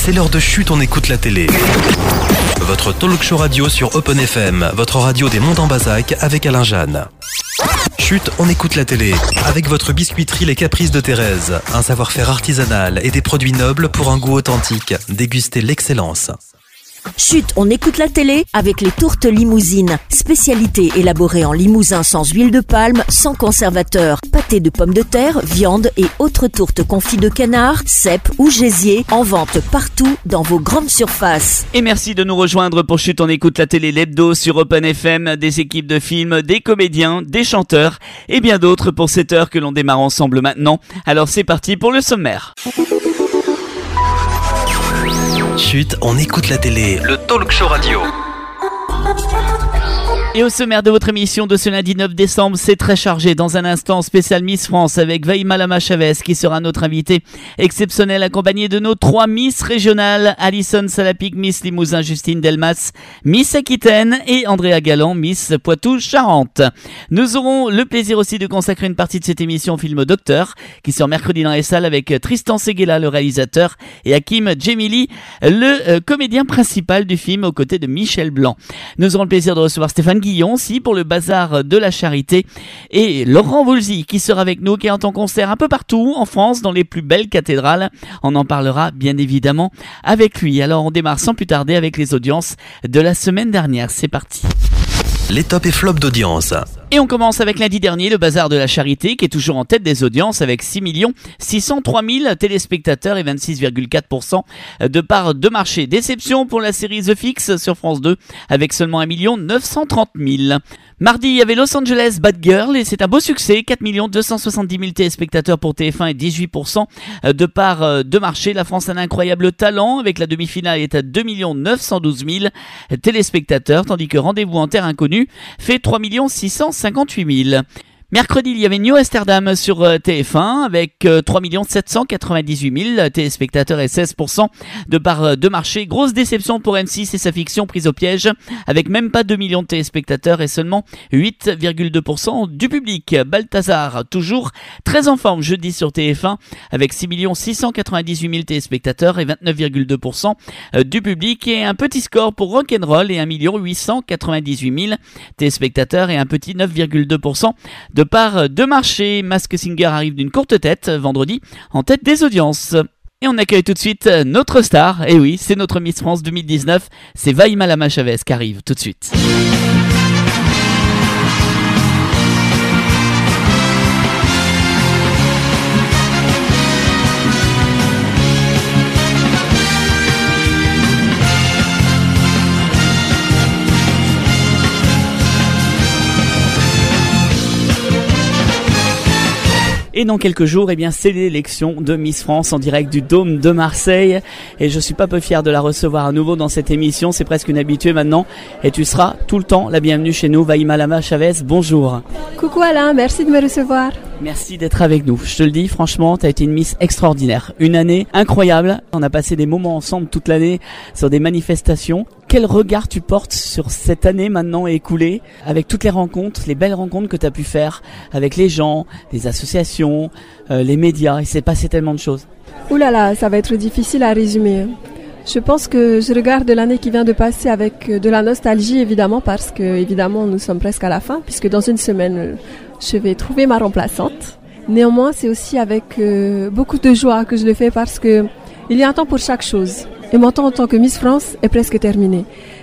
c'est l'heure de Chut, on écoute la télé. Votre talk show radio sur Open FM, votre radio des Monts en Bazac avec Alain Jeanne. Chut, on écoute la télé. Avec votre biscuiterie Les Caprices de Thérèse. Un savoir-faire artisanal et des produits nobles pour un goût authentique. Dégustez l'excellence. Chut, on écoute la télé avec les tourtes limousines. Spécialité élaborée en Limousin sans huile de palme, sans conservateur. Pâté de pommes de terre, viande et autres tourtes confits de canard, cèpes ou gésier. En vente partout dans vos grandes surfaces. Et merci de nous rejoindre pour Chut, on écoute la télé, l'hebdo sur Open FM. Des équipes de films, des comédiens, des chanteurs et bien d'autres pour cette heure que l'on démarre ensemble maintenant. Alors c'est parti pour le sommaire. Chut, on écoute la télé, le talk show radio. Et au sommaire de votre émission de ce lundi 9 décembre, c'est très chargé. Dans un instant, spécial Miss France avec Vaïma Lama-Chavez qui sera notre invitée exceptionnelle, accompagnée de nos 3 Miss régionales, Alison Salapic, Miss Limousin, Justine Delmas, Miss Aquitaine et Andrea Galland, Miss Poitou-Charentes. Nous aurons le plaisir aussi de consacrer une partie de cette émission au film Docteur, qui sort mercredi dans les salles avec Tristan Seguela, le réalisateur, et Hakim Djemili, le comédien principal du film, aux côtés de Michel Blanc. Nous aurons le plaisir de recevoir Stéphane Guillon aussi pour le bazar de la charité et Laurent Voulzy qui sera avec nous, qui est en concert un peu partout en France dans les plus belles cathédrales. On en parlera bien évidemment avec lui. Alors on démarre sans plus tarder avec les audiences de la semaine dernière. C'est parti. Les tops et flops d'audience. Et on commence avec lundi dernier, le bazar de la charité qui est toujours en tête des audiences avec 6 603 000 téléspectateurs et 26,4% de part de marché. Déception pour la série The Fix sur France 2 avec seulement 1 930 000. Mardi, il y avait Los Angeles Bad Girl et c'est un beau succès, 4 270 000 téléspectateurs pour TF1 et 18% de part de marché. La France a un incroyable talent avec la demi-finale est à 2 912 000 téléspectateurs, tandis que Rendez-vous en terre inconnue fait 3 658 000. Mercredi, il y avait New Amsterdam sur TF1 avec 3 798 000 téléspectateurs et 16% de part de marché. Grosse déception pour M6 et sa fiction prise au piège avec même pas 2 millions de téléspectateurs et seulement 8,2% du public. Balthazar, toujours très en forme jeudi sur TF1 avec 6 698 000 téléspectateurs et 29,2% du public et un petit score pour Rock'n'Roll et 1 898 000 téléspectateurs et un petit 9,2% de part de marché. Masked Singer arrive d'une courte tête vendredi en tête des audiences. Et on accueille tout de suite notre star. Et oui, c'est notre Miss France 2019. C'est Vaïma Lama-Chavez qui arrive tout de suite. Et dans quelques jours, eh bien, c'est l'élection de Miss France en direct du Dôme de Marseille. Et je suis pas peu fier de la recevoir à nouveau dans cette émission. C'est presque une habituée maintenant. Et tu seras tout le temps la bienvenue chez nous. Vaïma Lama-Chavez, bonjour. Coucou Alain, merci de me recevoir. Merci d'être avec nous. Je te le dis, franchement, tu as été une Miss extraordinaire. Une année incroyable. On a passé des moments ensemble toute l'année sur des manifestations. Quel regard tu portes sur cette année maintenant écoulée, avec toutes les rencontres, les belles rencontres que tu as pu faire avec les gens, les associations, les médias. Il s'est passé tellement de choses. Ouh là là, ça va être difficile à résumer. Je pense que je regarde l'année qui vient de passer avec de la nostalgie, évidemment, parce que évidemment nous sommes presque à la fin, puisque dans une semaine, je vais trouver ma remplaçante. Néanmoins, c'est aussi avec beaucoup de joie que je le fais, parce que il y a un temps pour chaque chose. Et mon temps en tant que Miss France est presque terminé.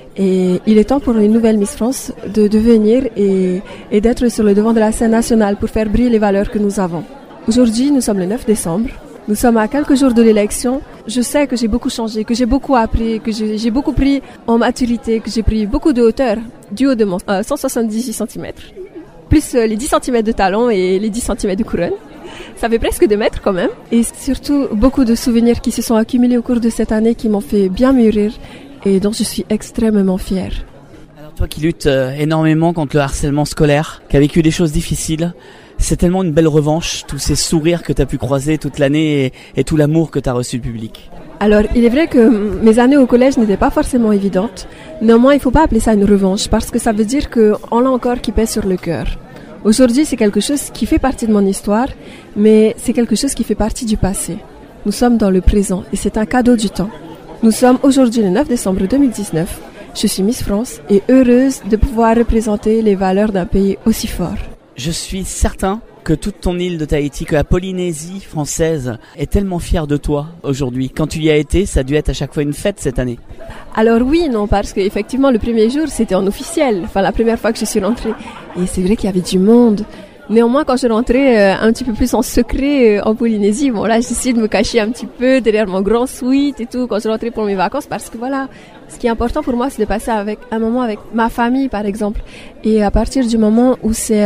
Et il est temps pour une nouvelle Miss France de venir et d'être sur le devant de la scène nationale pour faire briller les valeurs que nous avons. Aujourd'hui, nous sommes le 9 décembre. Nous sommes à quelques jours de l'élection. Je sais que j'ai beaucoup changé, que j'ai beaucoup appris, que j'ai beaucoup pris en maturité, que j'ai pris beaucoup de hauteur du haut de mon 178 cm. Plus les 10 cm de talon et les 10 cm de couronne. Ça fait presque 2 mètres quand même. Et surtout, beaucoup de souvenirs qui se sont accumulés au cours de cette année qui m'ont fait bien mûrir et dont je suis extrêmement fière. Alors toi qui luttes énormément contre le harcèlement scolaire, qui a vécu des choses difficiles, c'est tellement une belle revanche, tous ces sourires que tu as pu croiser toute l'année et tout l'amour que tu as reçu du public. Alors, il est vrai que mes années au collège n'étaient pas forcément évidentes. Néanmoins, il ne faut pas appeler ça une revanche parce que ça veut dire qu'on a encore qui pèse sur le cœur. Aujourd'hui, c'est quelque chose qui fait partie de mon histoire, mais c'est quelque chose qui fait partie du passé. Nous sommes dans le présent et c'est un cadeau du temps. Nous sommes aujourd'hui le 9 décembre 2019. Je suis Miss France et heureuse de pouvoir représenter les valeurs d'un pays aussi fort. Je suis certain que toute ton île de Tahiti, que la Polynésie française est tellement fière de toi aujourd'hui. Quand tu y as été, ça a dû être à chaque fois une fête cette année. Alors oui, non, parce qu'effectivement le premier jour c'était en officiel, enfin la première fois que je suis rentrée. Et c'est vrai qu'il y avait du monde. Néanmoins, quand je rentrais un petit peu plus en secret en Polynésie, bon là j'essayais de me cacher un petit peu derrière mon grand suite et tout quand je rentrais pour mes vacances, parce que voilà, ce qui est important pour moi c'est de passer un moment avec ma famille par exemple. Et à partir du moment où c'est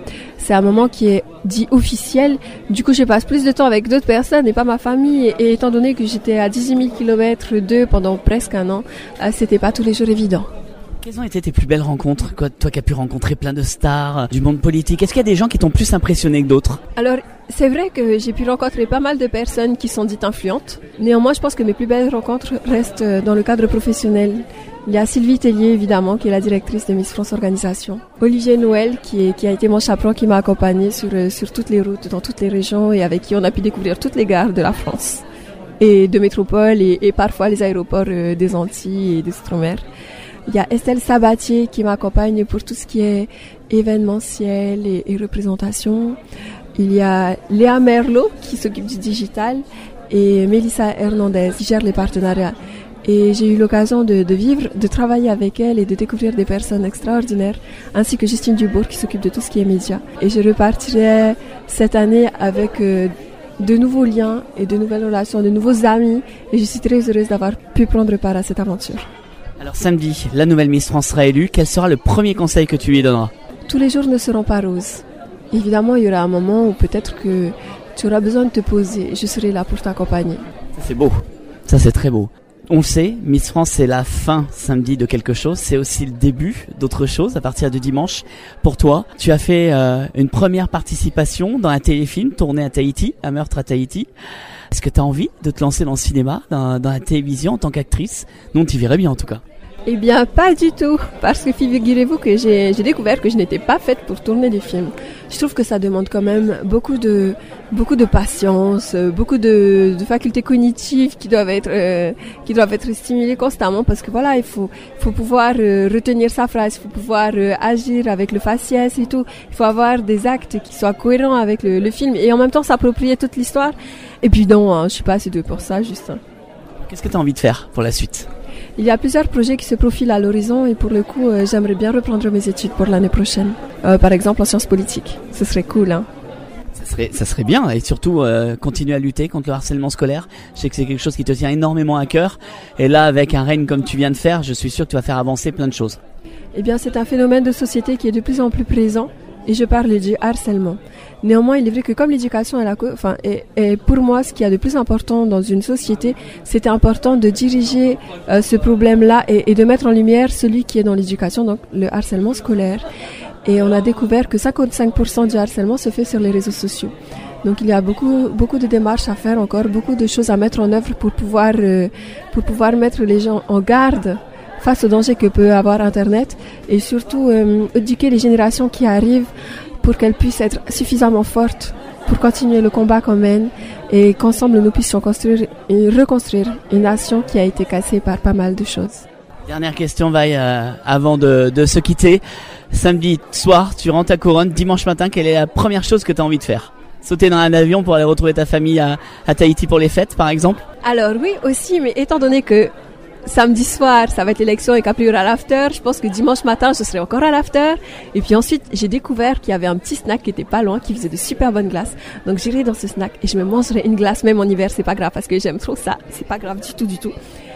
un moment qui est dit officiel, du coup je passe plus de temps avec d'autres personnes et pas ma famille. Et étant donné que j'étais à 18 000 km d'eux pendant presque un an, c'était pas tous les jours évident. Quelles ont été tes plus belles rencontres, toi qui as pu rencontrer plein de stars du monde politique? Est-ce qu'il y a des gens qui t'ont plus impressionné que d'autres? Alors, c'est vrai que j'ai pu rencontrer pas mal de personnes qui sont dites influentes. Néanmoins, je pense que mes plus belles rencontres restent dans le cadre professionnel. Il y a Sylvie Tellier, évidemment, qui est la directrice de Miss France Organisation. Olivier Noël, qui a été mon chaperon, qui m'a accompagnée sur toutes les routes, dans toutes les régions, et avec qui on a pu découvrir toutes les gares de la France. Et de métropole, et parfois les aéroports des Antilles et des Outre-mer. Il y a Estelle Sabatier qui m'accompagne pour tout ce qui est événementiel et représentation. Il y a Léa Merlot qui s'occupe du digital et Mélissa Hernandez qui gère les partenariats. Et j'ai eu l'occasion de travailler avec elle et de découvrir des personnes extraordinaires, ainsi que Justine Dubourg qui s'occupe de tout ce qui est médias. Et je repartirai cette année avec de nouveaux liens et de nouvelles relations, de nouveaux amis. Et je suis très heureuse d'avoir pu prendre part à cette aventure. Alors samedi, la nouvelle Miss France sera élue. Quel sera le premier conseil que tu lui donneras? Tous les jours ne seront pas roses. Évidemment, il y aura un moment où peut-être que tu auras besoin de te poser. Je serai là pour t'accompagner. Ça c'est beau. Ça c'est très beau. On le sait, Miss France c'est la fin samedi de quelque chose. C'est aussi le début d'autre chose à partir de dimanche. Pour toi, tu as fait une première participation dans un téléfilm tourné à Tahiti, Un meurtre à Tahiti. Est-ce que tu as envie de te lancer dans le cinéma, dans la télévision en tant qu'actrice? Non, tu verrais bien en tout cas. Eh bien, pas du tout, parce que figurez-vous que j'ai découvert que je n'étais pas faite pour tourner des films. Je trouve que ça demande quand même beaucoup de patience, beaucoup de facultés cognitives qui doivent être stimulées constamment, parce que voilà, il faut pouvoir retenir sa phrase, il faut pouvoir agir avec le faciès et tout. Il faut avoir des actes qui soient cohérents avec le film et en même temps s'approprier toute l'histoire. Et puis non, je suis pas assez douée pour ça, juste. Qu'est-ce que tu as envie de faire pour la suite? Il y a plusieurs projets qui se profilent à l'horizon et pour le coup, j'aimerais bien reprendre mes études pour l'année prochaine. Par exemple en sciences politiques. Ce serait cool, hein. Ça serait bien, et surtout continuer à lutter contre le harcèlement scolaire. Je sais que c'est quelque chose qui te tient énormément à cœur. Et là, avec un règne comme tu viens de faire, je suis sûr que tu vas faire avancer plein de choses. Eh bien, c'est un phénomène de société qui est de plus en plus présent. Et je parle du harcèlement. Néanmoins, il est vrai que comme l'éducation est pour moi ce qui est de plus important dans une société, c'était important de diriger ce problème-là et de mettre en lumière celui qui est dans l'éducation, donc le harcèlement scolaire. Et on a découvert que 55% du harcèlement se fait sur les réseaux sociaux. Donc il y a beaucoup de démarches à faire encore, beaucoup de choses à mettre en œuvre pour pouvoir mettre les gens en garde face aux dangers que peut avoir Internet et surtout éduquer les générations qui arrivent pour qu'elles puissent être suffisamment fortes pour continuer le combat qu'on mène et qu'ensemble nous puissions construire et reconstruire une nation qui a été cassée par pas mal de choses. Dernière question, Vaille, avant de se quitter. Samedi soir, tu rentres à Couronne. Dimanche matin, quelle est la première chose que tu as envie de faire? Sauter dans un avion pour aller retrouver ta famille à Tahiti pour les fêtes, par exemple? Alors oui, aussi, mais étant donné que samedi soir, ça va être l'élection et qu'après il y aura l'after, je pense que dimanche matin, je serai encore à l'after. Et puis ensuite, j'ai découvert qu'il y avait un petit snack qui était pas loin, qui faisait de super bonnes glaces. Donc j'irai dans ce snack et je me mangerai une glace, même en hiver, c'est pas grave, parce que j'aime trop ça. C'est pas grave du tout.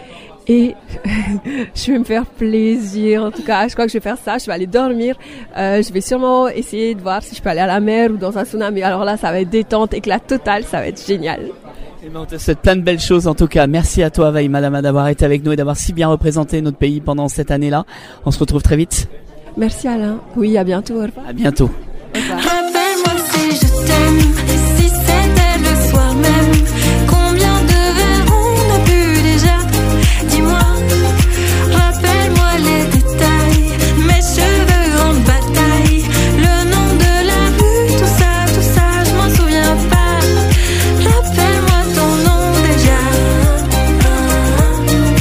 Et je vais me faire plaisir, en tout cas, je crois que je vais faire ça, je vais aller dormir, je vais sûrement essayer de voir si je peux aller à la mer ou dans un sauna, mais alors là, ça va être détente, éclat total, ça va être génial. Et ben on te souhaite plein de belles choses en tout cas. Merci à toi, Vaille Madama, d'avoir été avec nous et d'avoir si bien représenté notre pays pendant cette année-là. On se retrouve très vite. Merci Alain. Oui, à bientôt. Au revoir. À bientôt. Au revoir. Rappelle-moi si je t'aime, et si c'était le soir même. Combien de verres on a bu déjà? Dis-moi, rappelle-moi les détails. Mes cheveux en bataille, le nom de la rue, tout ça, je m'en souviens pas. Rappelle-moi ton nom déjà.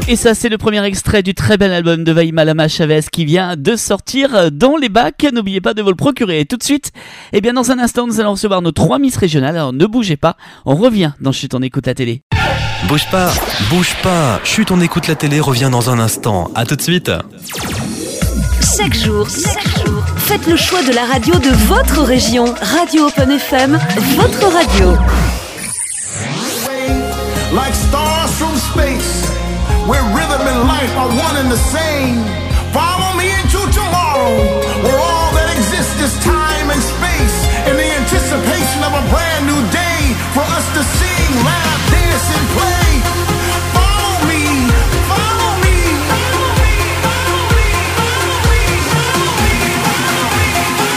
Et ça, c'est le premier extrait du très bel album de Vaïmalama Chavez qui vient de sortir dans les bacs. N'oubliez pas de vous le procurer. Et tout de suite, eh bien, dans un instant, nous allons recevoir nos 3 Miss régionales. Alors, ne bougez pas. On revient dans Chut, on écoute la télé. Bouge pas, bouge pas. Chut, on écoute la télé revient dans un instant. À tout de suite. Chaque jour, faites le choix de la radio de votre région. Radio Open FM, votre radio. Like stars from space, where rhythm and life are one and the same. Follow me into tomorrow, where all that exists is time and space, in the anticipation of a brand new day for us to sing, laugh, dance, and play. Follow me, follow me, follow me, follow me, follow me, follow me, follow me,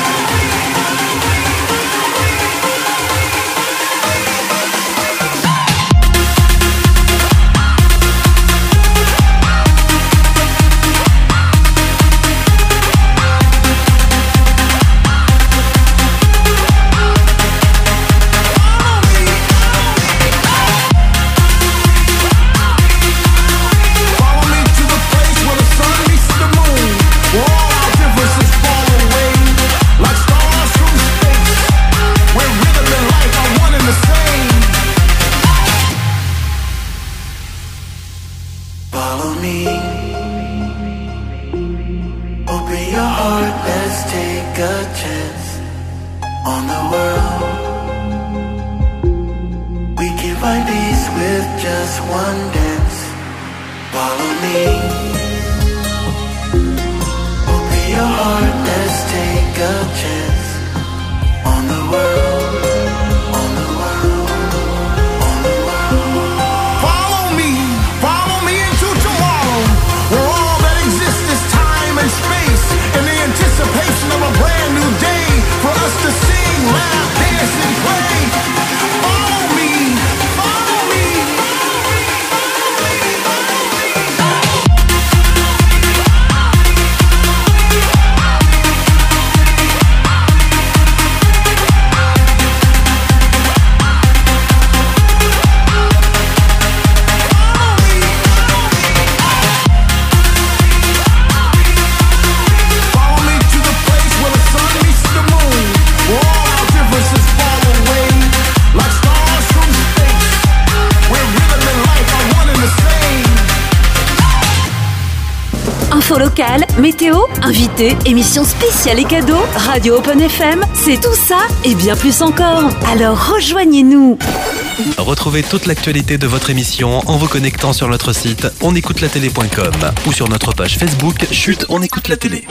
Local, météo, invités, émissions spéciales et cadeaux, Radio Open FM, c'est tout ça et bien plus encore. Alors rejoignez-nous. Retrouvez toute l'actualité de votre émission en vous connectant sur notre site onécoutelatélé.com ou sur notre page Facebook Chut, on écoute la télé.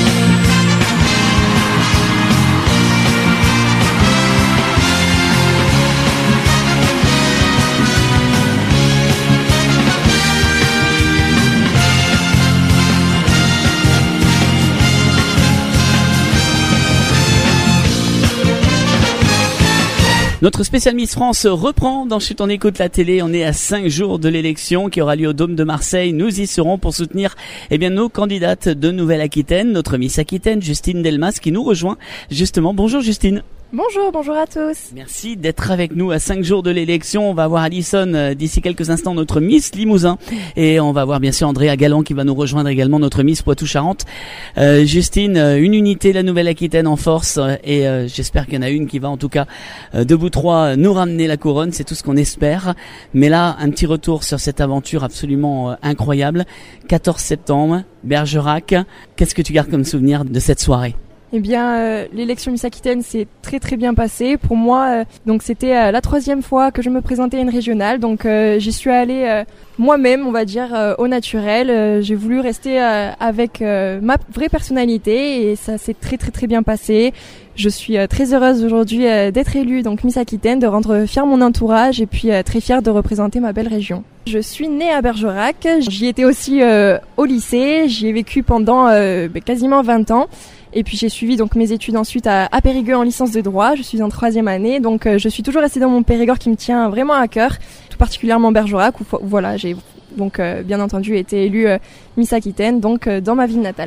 Notre spécial Miss France reprend dans Chut, on écoute la télé. On est à 5 jours de l'élection qui aura lieu au Dôme de Marseille. Nous y serons pour soutenir nos candidates de Nouvelle-Aquitaine. Notre Miss Aquitaine, Justine Delmas, qui nous rejoint justement. Bonjour Justine. Bonjour à tous. Merci d'être avec nous à 5 jours de l'élection. On va voir Alison d'ici quelques instants, notre Miss Limousin. Et on va voir bien sûr Andrea Galland qui va nous rejoindre également, notre Miss Poitou-Charentes. Justine, une unité, la Nouvelle-Aquitaine en force. Et j'espère qu'il y en a une qui va en tout cas, de bout 3, nous ramener la couronne. C'est tout ce qu'on espère. Mais là, un petit retour sur cette aventure absolument incroyable. 14 septembre, Bergerac. Qu'est-ce que tu gardes comme souvenir de cette soirée ? Eh bien, l'élection Miss Aquitaine s'est très très bien passée. Pour moi, donc c'était la 3e fois que je me présentais à une régionale. Donc j'y suis allée moi-même, on va dire, au naturel. J'ai voulu rester avec ma vraie personnalité et ça s'est très très très bien passé. Je suis très heureuse aujourd'hui d'être élue donc Miss Aquitaine, de rendre fier mon entourage et puis très fière de représenter ma belle région. Je suis née à Bergerac. J'y étais aussi au lycée. J'y ai vécu pendant quasiment 20 ans. Et puis j'ai suivi donc mes études ensuite à Périgueux en licence de droit. Je suis en 3e année, donc je suis toujours restée dans mon Périgord qui me tient vraiment à cœur, tout particulièrement Bergerac où voilà, j'ai donc bien entendu été élue Miss Aquitaine donc dans ma ville natale.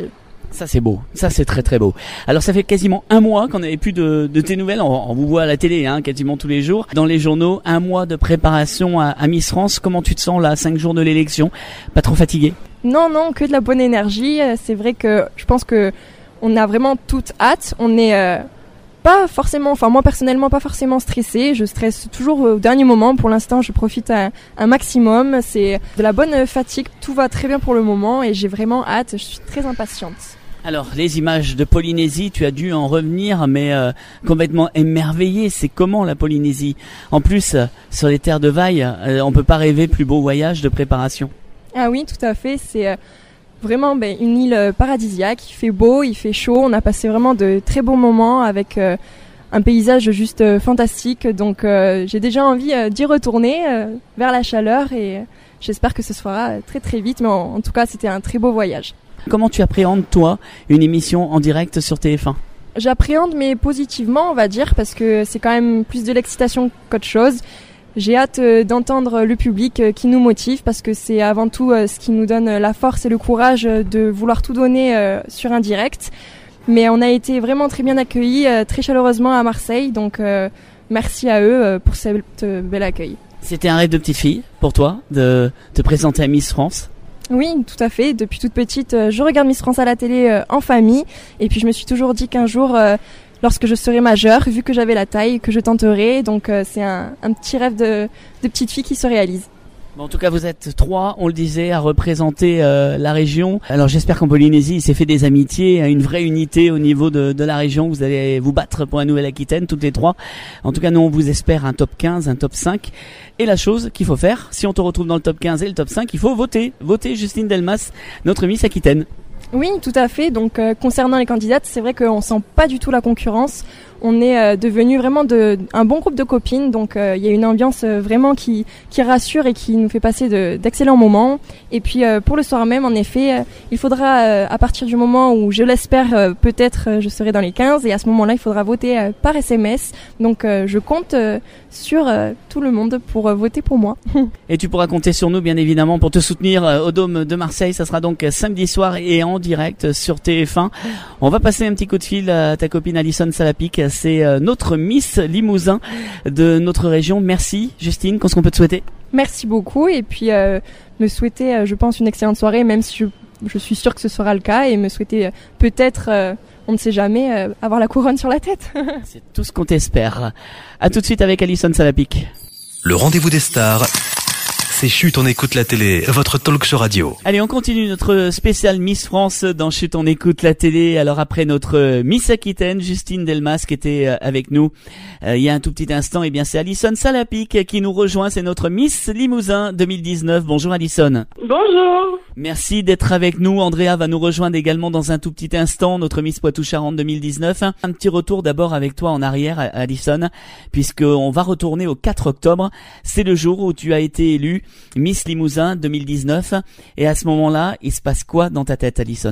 Ça c'est beau, ça c'est très très beau. Alors ça fait quasiment un mois qu'on n'avait plus de tes nouvelles, on vous voit à la télé quasiment tous les jours, dans les journaux, un mois de préparation à Miss France. Comment tu te sens là, 5 jours de l'élection? Pas trop fatigué? Non, que de la bonne énergie. C'est vrai que je pense que on a vraiment toute hâte. On est pas forcément, enfin moi personnellement pas forcément stressée. Je stresse toujours au dernier moment. Pour l'instant, je profite un maximum. C'est de la bonne fatigue. Tout va très bien pour le moment et j'ai vraiment hâte. Je suis très impatiente. Alors, les images de Polynésie, tu as dû en revenir, mais complètement émerveillé. C'est comment la Polynésie? En plus, sur les terres de Vaille, on peut pas rêver plus beau voyage de préparation. Ah oui, tout à fait. C'est vraiment une île paradisiaque. Il fait beau, il fait chaud. On a passé vraiment de très bons moments avec un paysage juste fantastique. Donc, j'ai déjà envie d'y retourner vers la chaleur et j'espère que ce se fera très très vite. Mais en tout cas, c'était un très beau voyage. Comment tu appréhendes, toi, une émission en direct sur TF1? J'appréhende, mais positivement, on va dire, parce que c'est quand même plus de l'excitation qu'autre chose. J'ai hâte d'entendre le public qui nous motive, parce que c'est avant tout ce qui nous donne la force et le courage de vouloir tout donner sur un direct. Mais on a été vraiment très bien accueillis, très chaleureusement à Marseille, donc merci à eux pour cet bel accueil. C'était un rêve de petite fille, pour toi, de te présenter à Miss France? Oui, tout à fait. Depuis toute petite, je regarde Miss France à la télé en famille. Et puis je me suis toujours dit qu'un jour, lorsque je serai majeure, vu que j'avais la taille, que je tenterai. Donc c'est un petit rêve de petite fille qui se réalise. Bon, en tout cas, vous êtes 3, on le disait, à représenter la région. Alors j'espère qu'en Polynésie, il s'est fait des amitiés, une vraie unité au niveau de la région. Vous allez vous battre pour la Nouvelle-Aquitaine, toutes les 3. En tout cas, nous, on vous espère un top 15, un top 5. Et la chose qu'il faut faire, si on te retrouve dans le top 15 et le top 5, il faut voter. Voter Justine Delmas, notre Miss Aquitaine. Oui, tout à fait. Donc concernant les candidates, c'est vrai qu'on sent pas du tout la concurrence. On est devenu vraiment un bon groupe de copines, donc il y a une ambiance vraiment qui rassure et qui nous fait passer d'excellents moments. Et puis pour le soir même, en effet, il faudra à partir du moment où je l'espère peut-être je serai dans les 15 et à ce moment-là, il faudra voter par SMS. Donc je compte sur tout le monde pour voter pour moi. Et tu pourras compter sur nous bien évidemment pour te soutenir au Dôme de Marseille. Ça sera donc samedi soir et en direct sur TF1. On va passer un petit coup de fil à ta copine Alison Salapic. C'est notre Miss Limousin de notre région. Merci Justine, qu'est-ce qu'on peut te souhaiter? Merci beaucoup et puis me souhaiter je pense une excellente soirée, même si je suis sûre que ce sera le cas, et me souhaiter peut-être, on ne sait jamais, avoir la couronne sur la tête. C'est tout ce qu'on t'espère. À tout de suite avec Alison Salapic. Le rendez-vous des stars, c'est Chut, on écoute la télé, votre talk show radio. Allez, on continue notre spécial Miss France dans Chut, on écoute la télé. Alors après notre Miss Aquitaine, Justine Delmas, qui était avec nous il y a un tout petit instant, et bien c'est Alison Salapic qui nous rejoint. C'est notre Miss Limousin 2019. Bonjour Alison. Bonjour. Merci d'être avec nous. Andrea va nous rejoindre également dans un tout petit instant, notre Miss Poitou-Charentes 2019. Un petit retour d'abord avec toi en arrière, Alison, puisqu'on va retourner au 4 octobre. C'est le jour où tu as été élue Miss Limousin 2019. Et à ce moment-là, il se passe quoi dans ta tête, Alison?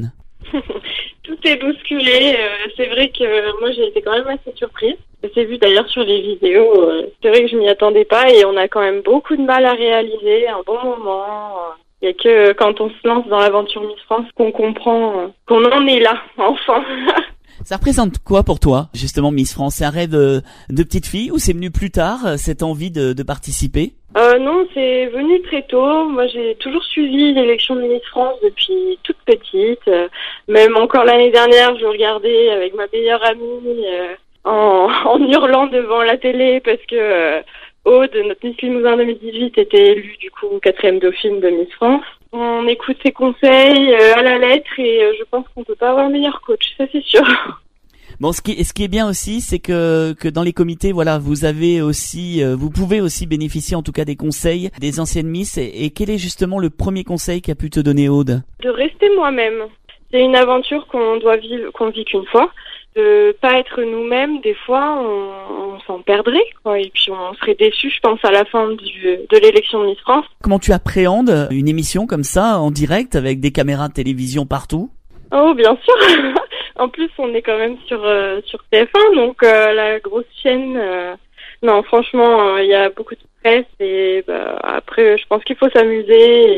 Tout est bousculé. C'est vrai que moi, j'ai été quand même assez surprise. C'est vu d'ailleurs sur les vidéos. C'est vrai que je m'y attendais pas et on a quand même beaucoup de mal à réaliser un bon moment. Il n'y a que quand on se lance dans l'aventure Miss France qu'on comprend qu'on en est là, enfin. Ça représente quoi pour toi, justement, Miss France? C'est un rêve de petite fille ou c'est venu plus tard, cette envie de participer? Non, c'est venu très tôt. Moi, j'ai toujours suivi l'élection de Miss France depuis toute petite. Même encore l'année dernière, je regardais avec ma meilleure amie en hurlant devant la télé parce que Aude, notre Miss Limousin 2018, était élue du coup 4e dauphine de Miss France. On écoute ses conseils à la lettre et je pense qu'on peut pas avoir meilleur coach, ça c'est sûr. Bon, ce qui est bien aussi, c'est que dans les comités, voilà, vous avez aussi, vous pouvez aussi bénéficier en tout cas des conseils des anciennes Miss. Et quel est justement le premier conseil qu'a pu te donner Aude? De rester moi-même. C'est une aventure qu'on vit qu'une fois. De pas être nous-mêmes, des fois, on s'en perdrait, quoi. Et puis on serait déçus, je pense, à la fin de l'élection de Miss France. Comment tu appréhendes une émission comme ça, en direct, avec des caméras de télévision partout? Oh, bien sûr. En plus, on est quand même sur TF1, donc la grosse chaîne. Non, franchement, il y a beaucoup de stress et après, je pense qu'il faut s'amuser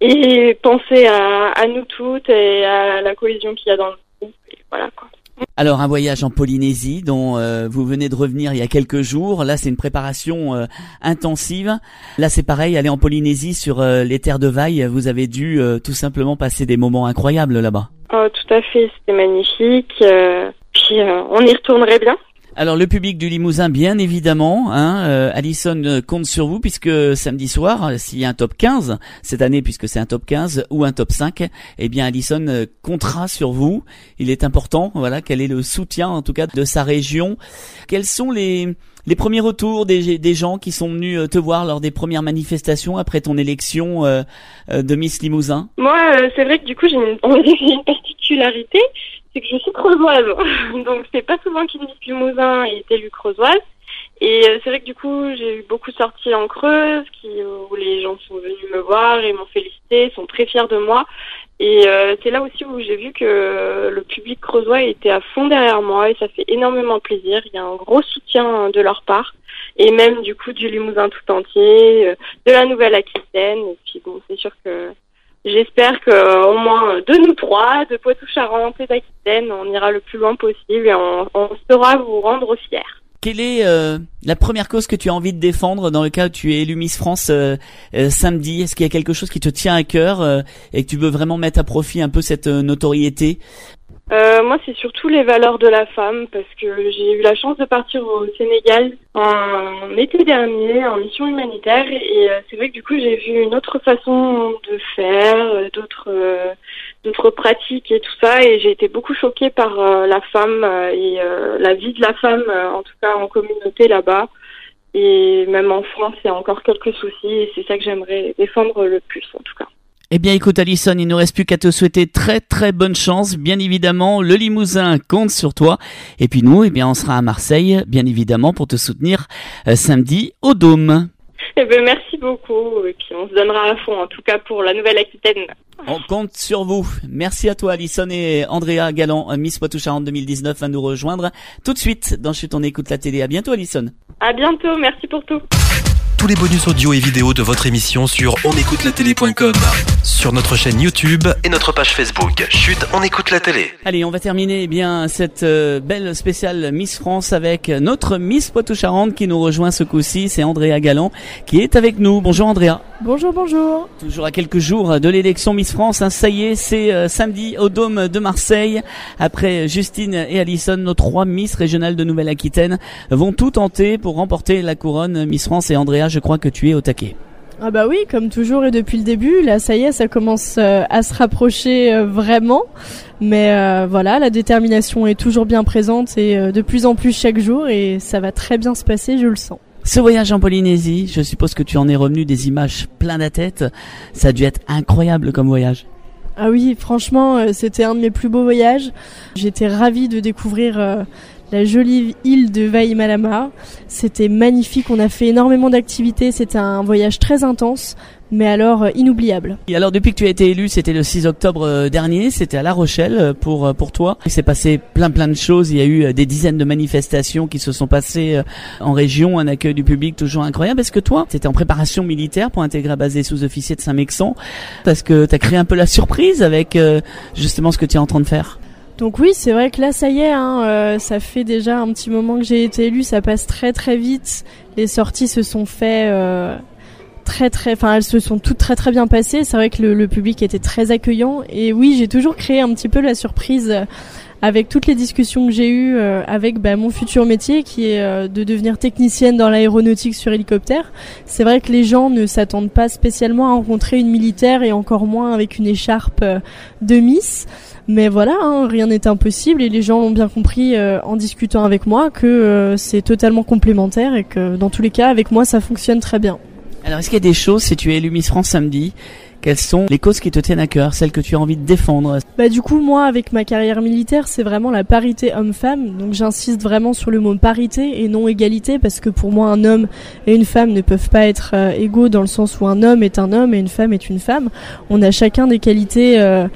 et penser à nous toutes et à la cohésion qu'il y a dans le groupe. Et voilà quoi. Alors un voyage en Polynésie dont vous venez de revenir il y a quelques jours. Là c'est une préparation intensive. Là c'est pareil, aller en Polynésie sur les terres de Vaille. Vous avez dû tout simplement passer des moments incroyables là-bas. Oh, tout à fait, c'était magnifique. Puis on y retournerait bien. Alors le public du Limousin, bien évidemment, Alison compte sur vous puisque samedi soir, s'il y a un top 15 cette année, puisque c'est un top 15 ou un top 5, eh bien Alison comptera sur vous. Il est important, voilà, qu'elle ait le soutien en tout cas de sa région. Quels sont les premiers retours des gens qui sont venus te voir lors des premières manifestations après ton élection de Miss Limousin? Moi, c'est vrai que du coup j'ai une particularité. C'est que je suis creusoise, donc c'est pas souvent qu'une Miss Limousin est élue creusoise. Et c'est vrai que du coup j'ai eu beaucoup de sorties en Creuse, où les gens sont venus me voir et m'ont félicité, sont très fiers de moi. Et c'est là aussi où j'ai vu que le public creusois était à fond derrière moi et ça fait énormément plaisir. Il y a un gros soutien de leur part et même du coup du Limousin tout entier, de la Nouvelle-Aquitaine. Et puis bon, c'est sûr que j'espère que au moins de nous trois, de Poitou-Charentes et d'Aquitaine, on ira le plus loin possible et on saura vous rendre fiers. Quelle est la première cause que tu as envie de défendre dans le cas où tu es élu Miss France samedi? Est-ce qu'il y a quelque chose qui te tient à cœur et que tu veux vraiment mettre à profit un peu cette notoriété? Moi, c'est surtout les valeurs de la femme parce que j'ai eu la chance de partir au Sénégal en été dernier en mission humanitaire et c'est vrai que du coup j'ai vu une autre façon de faire, d'autres pratiques et tout ça et j'ai été beaucoup choquée par la femme et la vie de la femme en tout cas en communauté là-bas et même en France il y a encore quelques soucis et c'est ça que j'aimerais défendre le plus en tout cas. Eh bien écoute Alison, il ne nous reste plus qu'à te souhaiter très très bonne chance. Bien évidemment, le Limousin compte sur toi. Et puis nous, eh bien on sera à Marseille, bien évidemment, pour te soutenir samedi au Dôme. Eh bien merci beaucoup. Et puis on se donnera à fond, en tout cas pour la Nouvelle-Aquitaine. On compte sur vous. Merci à toi Alison et Andrea Galland, Miss Poitou-Charentes 2019, va nous rejoindre tout de suite dans Chut, on écoute la télé. À bientôt Alison. À bientôt, merci pour tout. Tous les bonus audio et vidéos de votre émission sur onécoutelatélé.com, sur notre chaîne YouTube et notre page Facebook. Chut, on écoute la télé. Allez, on va terminer bien cette belle spéciale Miss France avec notre Miss Poitou-Charentes qui nous rejoint ce coup-ci. C'est Andrea Galland qui est avec nous. Bonjour Andrea. Bonjour, bonjour. Toujours à quelques jours de l'élection Miss France, ça y est, c'est samedi au Dôme de Marseille. Après Justine et Alison, nos 3 Miss régionales de Nouvelle-Aquitaine vont tout tenter pour remporter la couronne Miss France. Et Andrea, je crois que tu es au taquet. Ah bah oui, comme toujours et depuis le début, là ça y est, ça commence à se rapprocher vraiment. Mais voilà, la détermination est toujours bien présente et de plus en plus chaque jour et ça va très bien se passer, je le sens. Ce voyage en Polynésie, je suppose que tu en es revenu des images plein la tête. Ça a dû être incroyable comme voyage. Ah oui, franchement, c'était un de mes plus beaux voyages. J'étais ravie de découvrir la jolie île de Vaïmalama. C'était magnifique, on a fait énormément d'activités, c'était un voyage très intense, mais alors inoubliable. Et alors depuis que tu as été élu, c'était le 6 octobre dernier, c'était à La Rochelle pour toi. Il s'est passé plein de choses, il y a eu des dizaines de manifestations qui se sont passées en région, un accueil du public toujours incroyable. Est-ce que toi, tu étais en préparation militaire pour intégrer la base des sous-officiers de Saint-Mexan? Parce que tu as créé un peu la surprise avec justement ce que tu es en train de faire. Donc oui, c'est vrai que là, ça y est, ça fait déjà un petit moment que j'ai été élue, ça passe très très vite. Les sorties se sont faites elles se sont toutes très bien passées. C'est vrai que le public était très accueillant. Et oui, j'ai toujours créé un petit peu la surprise avec toutes les discussions que j'ai eues avec mon futur métier qui est de devenir technicienne dans l'aéronautique sur hélicoptère. C'est vrai que les gens ne s'attendent pas spécialement à rencontrer une militaire et encore moins avec une écharpe de Miss. Mais voilà, rien n'est impossible et les gens ont bien compris en discutant avec moi que c'est totalement complémentaire et que dans tous les cas, avec moi, ça fonctionne très bien. Alors, est-ce qu'il y a des choses, si tu es élu Miss France samedi, quelles sont les causes qui te tiennent à cœur, celles que tu as envie de défendre? Du coup, moi, avec ma carrière militaire, c'est vraiment la parité homme-femme. Donc, j'insiste vraiment sur le mot parité et non égalité parce que pour moi, un homme et une femme ne peuvent pas être égaux dans le sens où un homme est un homme et une femme est une femme. On a chacun des qualités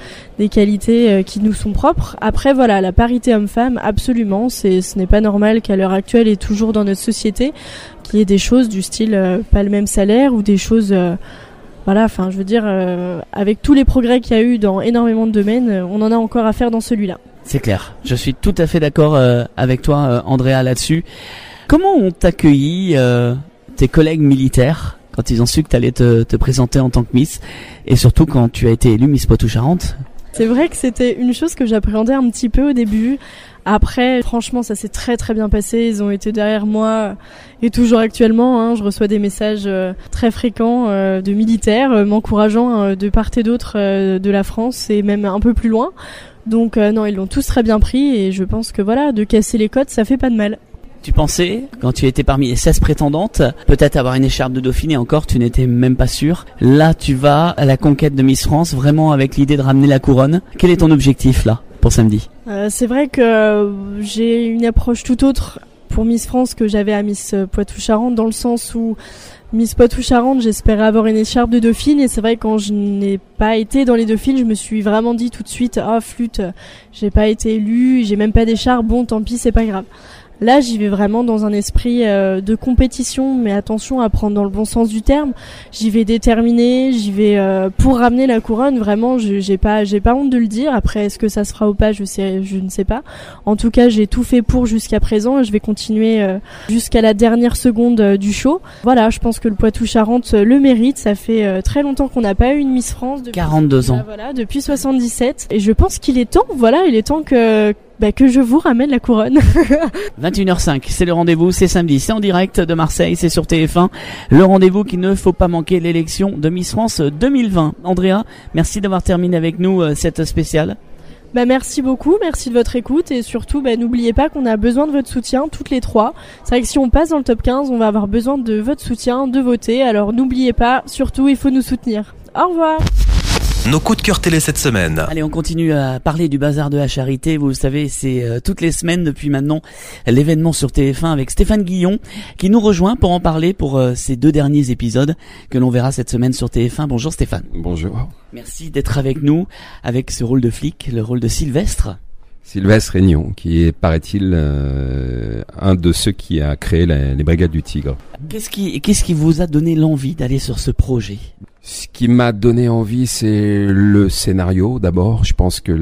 qui nous sont propres. Après, voilà, la parité homme-femme, absolument. Ce n'est pas normal qu'à l'heure actuelle et toujours dans notre société, qu'il y ait des choses du style pas le même salaire ou des choses Voilà, enfin, je veux dire, avec tous les progrès qu'il y a eu dans énormément de domaines, on en a encore à faire dans celui-là. C'est clair. Je suis tout à fait d'accord avec toi, Andrea, là-dessus. Comment ont accueilli tes collègues militaires quand ils ont su que tu allais te présenter en tant que Miss, et surtout quand tu as été élue Miss Poitou-Charentes? C'est vrai que c'était une chose que j'appréhendais un petit peu au début. Après, franchement, ça s'est très très bien passé. Ils ont été derrière moi et toujours actuellement. Je reçois des messages très fréquents de militaires m'encourageant de part et d'autre de la France et même un peu plus loin. Donc non, ils l'ont tous très bien pris et je pense que voilà, de casser les codes, ça fait pas de mal. Tu pensais, quand tu étais parmi les 16 prétendantes, peut-être avoir une écharpe de Dauphine et encore, tu n'étais même pas sûr. Là, tu vas à la conquête de Miss France, vraiment avec l'idée de ramener la couronne. Quel est ton objectif, là, pour samedi? C'est vrai que j'ai une approche tout autre pour Miss France que j'avais à Miss Poitou-Charentes, dans le sens où Miss Poitou-Charentes, j'espérais avoir une écharpe de Dauphine, et c'est vrai que quand je n'ai pas été dans les Dauphines, je me suis vraiment dit tout de suite, flûte, j'ai pas été élue, j'ai même pas d'écharpe, bon, tant pis, c'est pas grave. Là, j'y vais vraiment dans un esprit de compétition, mais attention à prendre dans le bon sens du terme. J'y vais déterminée, j'y vais pour ramener la couronne. Vraiment, j'ai pas honte de le dire. Après, est-ce que ça se fera ou pas, je ne sais pas. En tout cas, j'ai tout fait pour jusqu'à présent et je vais continuer jusqu'à la dernière seconde du show. Voilà, je pense que le Poitou-Charentes le mérite. Ça fait très longtemps qu'on n'a pas eu une Miss France. Depuis 42 ans. Voilà, depuis 77. Et je pense qu'il est temps. Voilà, il est temps que je vous ramène la couronne. 21h05, c'est le rendez-vous, c'est samedi, c'est en direct de Marseille, c'est sur TF1. Le rendez-vous qu'il ne faut pas manquer, l'élection de Miss France 2020. Andrea, merci d'avoir terminé avec nous cette spéciale. Merci beaucoup, merci de votre écoute et surtout n'oubliez pas qu'on a besoin de votre soutien, toutes les trois. C'est vrai que si on passe dans le top 15, on va avoir besoin de votre soutien, de voter, alors n'oubliez pas, surtout il faut nous soutenir. Au revoir. Nos coups de cœur télé cette semaine. Allez, on continue à parler du bazar de la charité. Vous le savez, c'est toutes les semaines depuis maintenant l'événement sur TF1 avec Stéphane Guillon qui nous rejoint pour en parler pour ces 2 derniers épisodes que l'on verra cette semaine sur TF1. Bonjour Stéphane. Bonjour. Merci d'être avec nous avec ce rôle de flic, le rôle de Sylvestre. Sylvestre Régnant, qui est, paraît-il, un de ceux qui a créé les Brigades du Tigre. Qu'est-ce qui vous a donné l'envie d'aller sur ce projet ? Ce qui m'a donné envie, c'est le scénario. D'abord, je pense que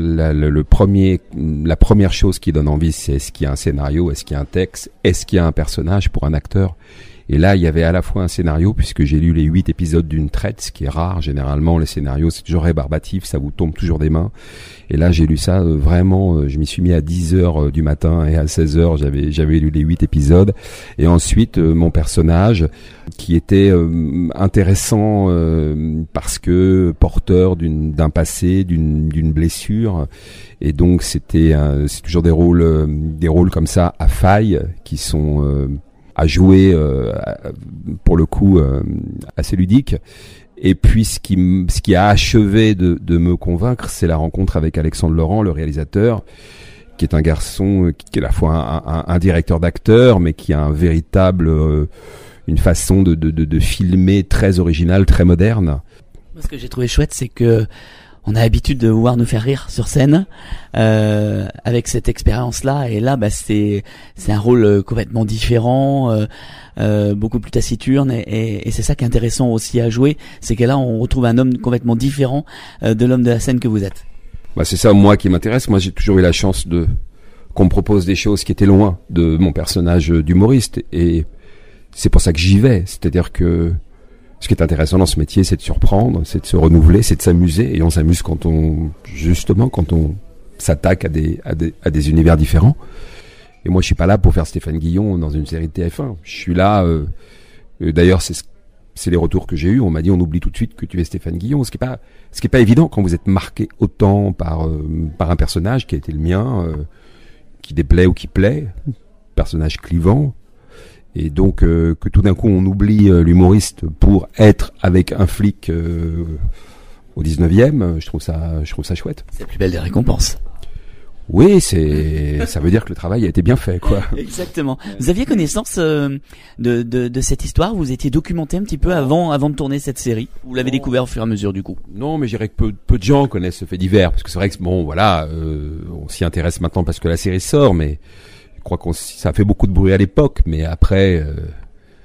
la première chose qui donne envie, c'est est-ce qu'il y a un scénario, est-ce qu'il y a un texte, est-ce qu'il y a un personnage pour un acteur. Et là, il y avait à la fois un scénario, puisque j'ai lu les 8 épisodes d'une traite, ce qui est rare. Généralement, les scénarios, c'est toujours rébarbatif, ça vous tombe toujours des mains. Et là, j'ai lu ça vraiment, je m'y suis mis à 10h du matin et à 16h, j'avais lu les 8 épisodes. Et ensuite, mon personnage, qui était intéressant parce que porteur d'un passé, d'une blessure. Et donc, c'est toujours des rôles comme ça à faille qui sont à jouer pour le coup assez ludique. Et puis ce qui a achevé de me convaincre, c'est la rencontre avec Alexandre Laurent, le réalisateur, qui est un garçon qui est à la fois un directeur d'acteur, mais qui a une façon de filmer très originale, très moderne. Ce que j'ai trouvé chouette, c'est que on a l'habitude de voir nous faire rire sur scène avec cette expérience-là, et là, c'est un rôle complètement différent, beaucoup plus taciturne, et c'est ça qui est intéressant aussi à jouer, c'est que là, on retrouve un homme complètement différent de l'homme de la scène que vous êtes. C'est ça, moi, qui m'intéresse. Moi, j'ai toujours eu la chance qu'on me propose des choses qui étaient loin de mon personnage d'humoriste, et c'est pour ça que j'y vais. C'est-à-dire que ce qui est intéressant dans ce métier, c'est de surprendre, c'est de se renouveler, c'est de s'amuser, et on s'amuse quand on s'attaque à des univers différents. Et moi, je suis pas là pour faire Stéphane Guillon dans une série de TF1. Je suis là, d'ailleurs, c'est les retours que j'ai eus. On m'a dit, on oublie tout de suite que tu es Stéphane Guillon. Ce qui est pas évident quand vous êtes marqué autant par un personnage qui a été le mien, qui déplaît ou qui plaît, personnage clivant. Et donc que tout d'un coup on oublie l'humoriste pour être avec un flic au 19e, je trouve ça chouette. C'est la plus belle des récompenses. Oui, ça veut dire que le travail a été bien fait, quoi. Exactement. Vous aviez connaissance de cette histoire? Vous étiez documenté un petit peu avant de tourner cette série? Vous l'avez découvert au fur et à mesure, du coup? Non, mais je dirais que peu de gens connaissent ce fait divers, parce que c'est vrai que on s'y intéresse maintenant parce que la série sort, mais je crois ça a fait beaucoup de bruit à l'époque, mais après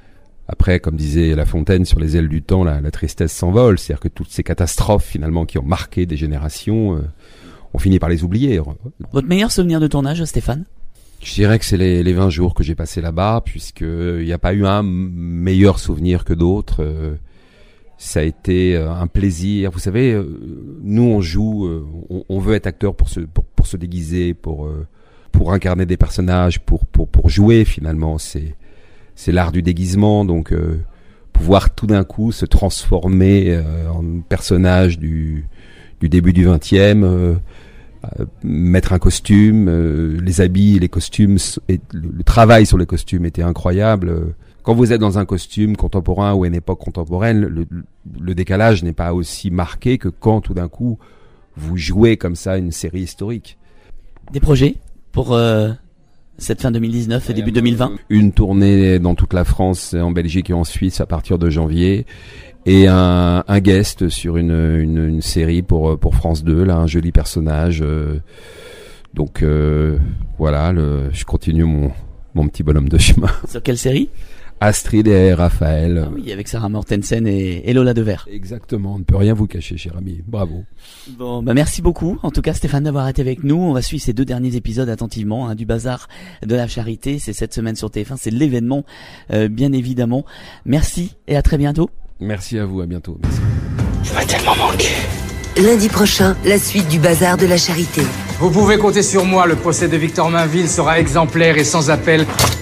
Après, comme disait La Fontaine, sur les ailes du temps, la tristesse s'envole. C'est-à-dire que toutes ces catastrophes, finalement, qui ont marqué des générations, on finit par les oublier. Votre meilleur souvenir de tournage, Stéphane ? Je dirais que c'est les 20 jours que j'ai passés là-bas, puisque il n'y a pas eu un meilleur souvenir que d'autres. Ça a été un plaisir. Vous savez, nous on joue, on veut être acteur pour se déguiser, pour incarner des personnages, pour jouer finalement. C'est l'art du déguisement, donc pouvoir tout d'un coup se transformer en personnage du début du 20e, mettre un costume, les habits, les costumes, et le travail sur les costumes était incroyable. Quand vous êtes dans un costume contemporain ou à une époque contemporaine, le décalage n'est pas aussi marqué que quand tout d'un coup vous jouez comme ça une série historique. Des projets pour cette fin 2019 et début 2020? Une tournée dans toute la France, en Belgique et en Suisse à partir de janvier. Et un guest sur une série pour France 2, là, un joli personnage. Donc voilà, je continue mon petit bonhomme de chemin. Sur quelle série? Astrid et Raphaël. Ah oui, avec Sarah Mortensen et Lola Devers. Exactement, on ne peut rien vous cacher, cher ami. Bravo. Bon, merci beaucoup, en tout cas Stéphane, d'avoir été avec nous. On va suivre ces 2 derniers épisodes attentivement, du Bazar de la Charité. C'est cette semaine sur TF1, c'est l'événement, bien évidemment. Merci et à très bientôt. Merci à vous, à bientôt. Merci. Je vais tellement manquer. Lundi prochain, la suite du Bazar de la Charité. Vous pouvez compter sur moi, le procès de Victor Mainville sera exemplaire et sans appel.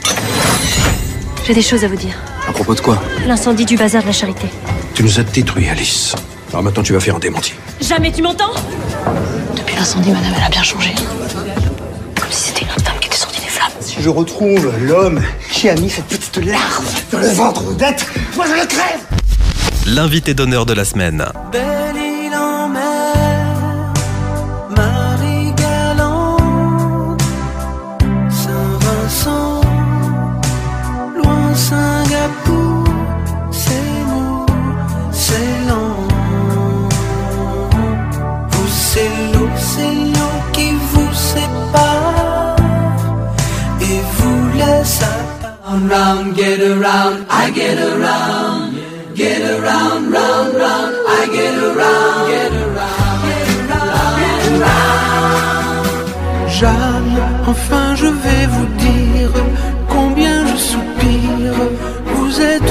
J'ai des choses à vous dire. À propos de quoi? L'incendie du Bazar de la Charité. Tu nous as détruits, Alice. Alors maintenant, tu vas faire un démenti. Jamais tu m'entends? Depuis l'incendie, madame, elle a bien changé. Comme si c'était une autre femme qui était sortie des flammes. Si je retrouve l'homme qui a mis cette petite larve dans le ventre d'Odette, moi je le crève! L'invité d'honneur de la semaine. Belle-Île en mer, Marie-Galante, Saint-Vincent, loin Singapour, c'est mou, c'est lent. Vous, c'est l'eau qui vous sépare et vous laisse à round, get around, I get around. Get around, round, round, I get around, get around, get around, get around. Jeanne, enfin je vais vous dire combien je soupire. Vous êtes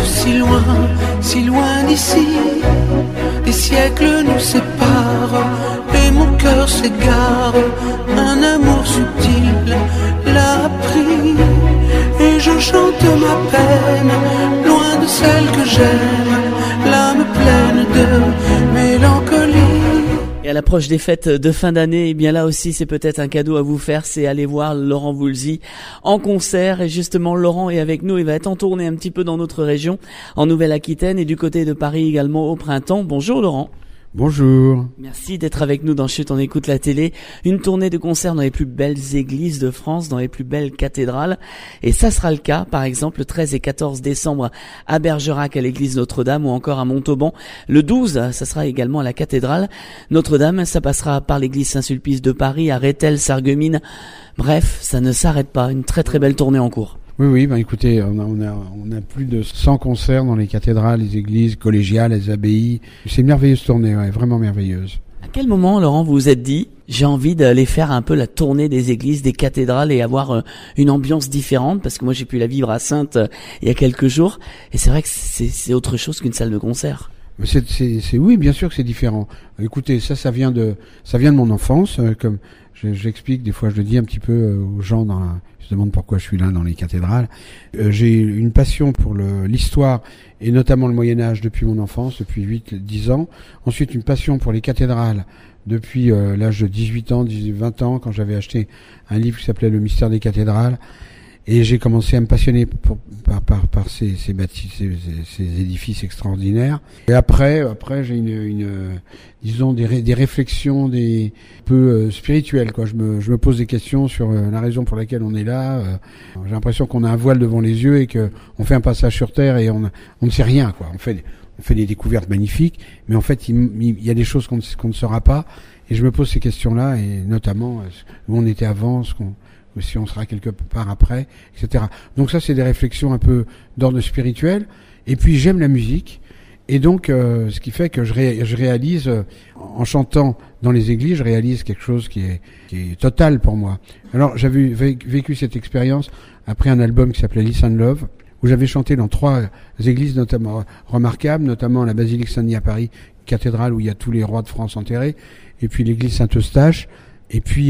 si loin d'ici. Des siècles nous séparent et mon cœur s'égare. Un amour subtil l'a pris et je chante ma peine, loin de celle que j'aime, l'âme pleine de mélancolie. Et à l'approche des fêtes de fin d'année, eh bien là aussi c'est peut-être un cadeau à vous faire, c'est aller voir Laurent Voulzy en concert. Et justement Laurent est avec nous, il va être en tournée un petit peu dans notre région, en Nouvelle-Aquitaine et du côté de Paris également au printemps. Bonjour Laurent. Bonjour. Merci d'être avec nous dans Chut, on écoute la télé. Une tournée de concerts dans les plus belles églises de France, dans les plus belles cathédrales. Et ça sera le cas, par exemple, le 13 et 14 décembre à Bergerac, à l'église Notre-Dame, ou encore à Montauban. Le 12, ça sera également à la cathédrale Notre-Dame. Ça passera par l'église Saint-Sulpice de Paris, à Rethel, Sarreguemines. Bref, ça ne s'arrête pas. Une très très belle tournée en cours. Oui, écoutez, on a plus de 100 concerts dans les cathédrales, les églises collégiales, les abbayes. C'est une merveilleuse tournée, ouais, vraiment merveilleuse. À quel moment, Laurent, vous vous êtes dit, j'ai envie d'aller faire un peu la tournée des églises, des cathédrales et avoir une ambiance différente? Parce que moi, j'ai pu la vivre à Saintes il y a quelques jours. Et c'est vrai que c'est autre chose qu'une salle de concert. Oui, bien sûr que c'est différent. Écoutez, ça vient de mon enfance, comme j'explique, des fois je le dis un petit peu aux gens je demande pourquoi je suis là dans les cathédrales. J'ai une passion pour l'histoire et notamment le Moyen-Âge depuis mon enfance, depuis 8-10 ans. Ensuite, une passion pour les cathédrales depuis l'âge de 18 ans, 20 ans, quand j'avais acheté un livre qui s'appelait Le mystère des cathédrales. Et j'ai commencé à me passionner par ces édifices extraordinaires. Et après j'ai disons des réflexions un peu spirituelles, quoi. Je me pose des questions sur la raison pour laquelle on est là. J'ai l'impression qu'on a un voile devant les yeux et que on fait un passage sur terre et on ne sait rien, quoi. On fait des découvertes magnifiques, mais en fait il y a des choses qu'on ne saura pas. Et je me pose ces questions-là, et notamment où on était avant, ou si on sera quelque part après, etc. Donc ça, c'est des réflexions un peu d'ordre spirituel. Et puis j'aime la musique. Et donc, ce qui fait que je réalise, en chantant dans les églises, je réalise quelque chose qui est total pour moi. Alors, j'avais vécu cette expérience après un album qui s'appelait Listen Love, où j'avais chanté dans 3 églises notamment remarquables, notamment la basilique Saint-Denis à Paris, cathédrale où il y a tous les rois de France enterrés, et puis l'église Saint-Eustache, et puis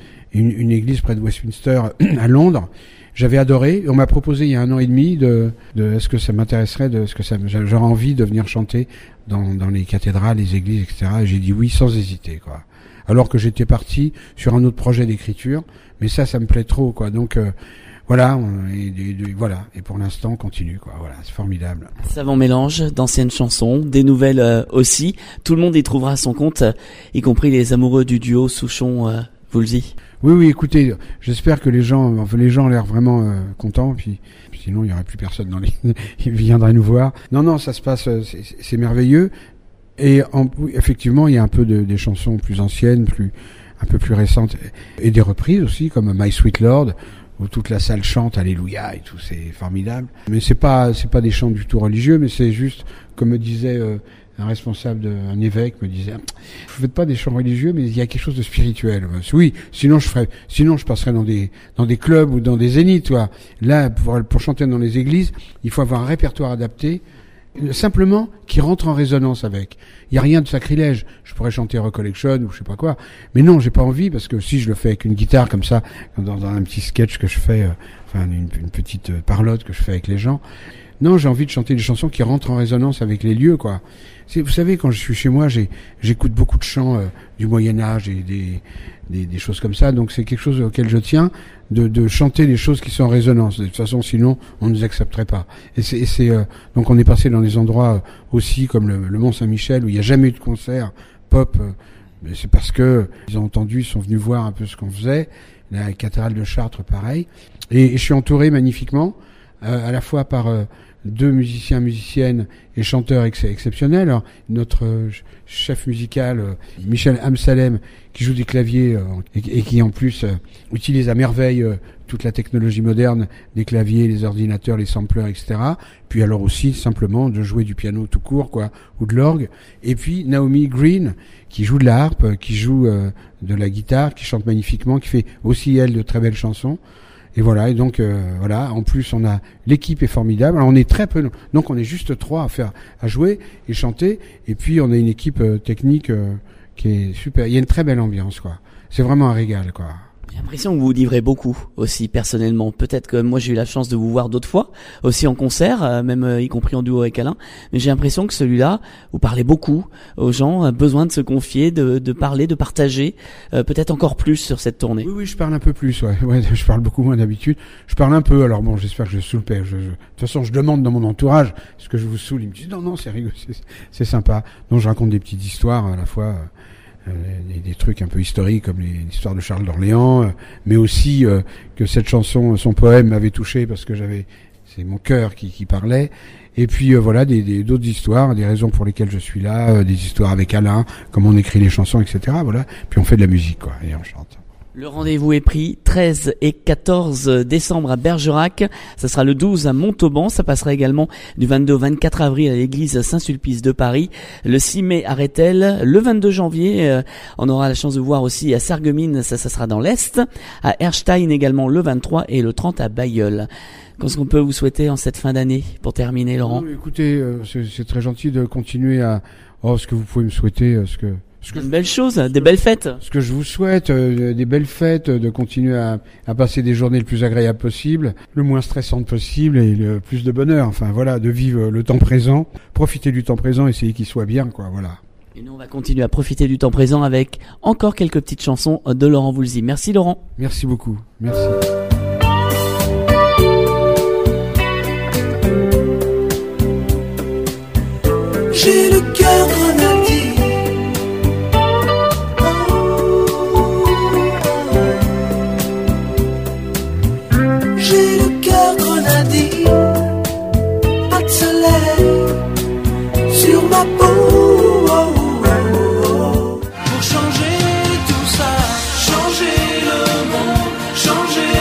une église près de Westminster à Londres. J'avais adoré. On m'a proposé il y a 1 an et demi de est-ce que ça m'intéresserait, j'aurais envie de venir chanter dans les cathédrales, les églises, etc. Et j'ai dit oui sans hésiter, quoi. Alors que j'étais parti sur un autre projet d'écriture, mais ça me plaît trop, quoi. Donc voilà, voilà. Et pour l'instant, on continue, quoi. Voilà, c'est formidable. Savant mélange d'anciennes chansons, des nouvelles aussi. Tout le monde y trouvera son compte, y compris les amoureux du duo Souchon-Woolsey. Oui, écoutez, j'espère que les gens ont l'air vraiment contents, puis sinon il y aurait plus personne ils viendraient nous voir. Non, ça se passe, c'est merveilleux. Et oui, effectivement, il y a un peu des chansons plus anciennes, un peu plus récentes, et des reprises aussi, comme My Sweet Lord, où toute la salle chante Alléluia et tout, c'est formidable. Mais c'est pas des chants du tout religieux, mais c'est juste, comme me disait un responsable, un évêque me disait, vous faites pas des chants religieux, mais il y a quelque chose de spirituel. Oui, sinon je passerais dans des clubs ou dans des zéniths, toi. Là, pour chanter dans les églises, il faut avoir un répertoire adapté, simplement qui rentre en résonance avec. Il y a rien de sacrilège. Je pourrais chanter Recollection ou je sais pas quoi, mais non, j'ai pas envie, parce que si je le fais avec une guitare comme ça, dans un petit sketch que je fais, une petite parlotte que je fais avec les gens. Non, j'ai envie de chanter des chansons qui rentrent en résonance avec les lieux, quoi. Vous savez, quand je suis chez moi, j'écoute beaucoup de chants du Moyen-Âge et des choses comme ça, donc c'est quelque chose auquel je tiens, de chanter des choses qui sont en résonance. De toute façon, sinon, on ne nous accepterait pas. Donc on est passé dans des endroits aussi comme le Mont-Saint-Michel, où il n'y a jamais eu de concert pop, mais c'est parce que ils ont entendu, ils sont venus voir un peu ce qu'on faisait. La cathédrale de Chartres, pareil. Et je suis entouré magnifiquement, à la fois par 2 musiciennes et chanteurs exceptionnels. Alors, notre chef musical, Michel Amsalem, qui joue des claviers et qui en plus utilise à merveille toute la technologie moderne des claviers, les ordinateurs, les sampleurs, etc. Puis alors aussi simplement de jouer du piano tout court, quoi, ou de l'orgue. Et puis Naomi Green, qui joue de la harpe, qui joue de la guitare, qui chante magnifiquement, qui fait aussi elle de très belles chansons. Et voilà, et donc voilà, en plus l'équipe est formidable. Alors on est très peu, donc on est juste 3 à jouer et chanter, et puis on a une équipe technique qui est super. Il y a une très belle ambiance, quoi. C'est vraiment un régal, quoi. J'ai l'impression que vous vous livrez beaucoup aussi personnellement. Peut-être que moi j'ai eu la chance de vous voir d'autres fois, aussi en concert, même y compris en duo avec Alain. Mais j'ai l'impression que celui-là, vous parlez beaucoup aux gens, besoin de se confier, de parler, de partager, peut-être encore plus sur cette tournée. Oui, je parle un peu plus, ouais, je parle beaucoup moins d'habitude. Je parle un peu, alors bon, j'espère que je saoule pas. De toute façon, je demande dans mon entourage, est-ce que je vous saoule? Ils me disent non, c'est rigolo, c'est sympa. Donc je raconte des petites histoires à la fois. Des trucs un peu historiques comme l'histoire de Charles d'Orléans, mais aussi que cette chanson, son poème m'avait touché parce que c'est mon cœur qui parlait. Et puis voilà, d'autres histoires, des raisons pour lesquelles je suis là, des histoires avec Alain, comment on écrit les chansons, etc. Voilà. Puis on fait de la musique, quoi, et on chante. Le rendez-vous est pris 13 et 14 décembre à Bergerac. Ça sera le 12 à Montauban. Ça passera également du 22 au 24 avril à l'église Saint-Sulpice de Paris. Le 6 mai à Rethel. Le 22 janvier, on aura la chance de voir aussi à Sarreguemines. Ça sera dans l'Est. À Erstein également le 23 et le 30 à Bailleul. Qu'est-ce qu'on peut vous souhaiter en cette fin d'année pour terminer, Laurent? Écoutez, c'est très gentil de continuer à... ce que vous pouvez me souhaiter, une belle chose, des belles fêtes. Ce que je vous souhaite, des belles fêtes, de continuer à passer des journées le plus agréables possible, le moins stressantes possible et le plus de bonheur. Enfin voilà, de vivre le temps présent, profiter du temps présent, essayer qu'il soit bien, quoi. Voilà. Et nous on va continuer à profiter du temps présent avec encore quelques petites chansons de Laurent Woolsey. Merci Laurent. Merci beaucoup. Merci. J'ai le cœur grenadier. J'ai le cœur grenadier, pas de soleil sur ma peau. Pour changer tout ça, changer le monde, changer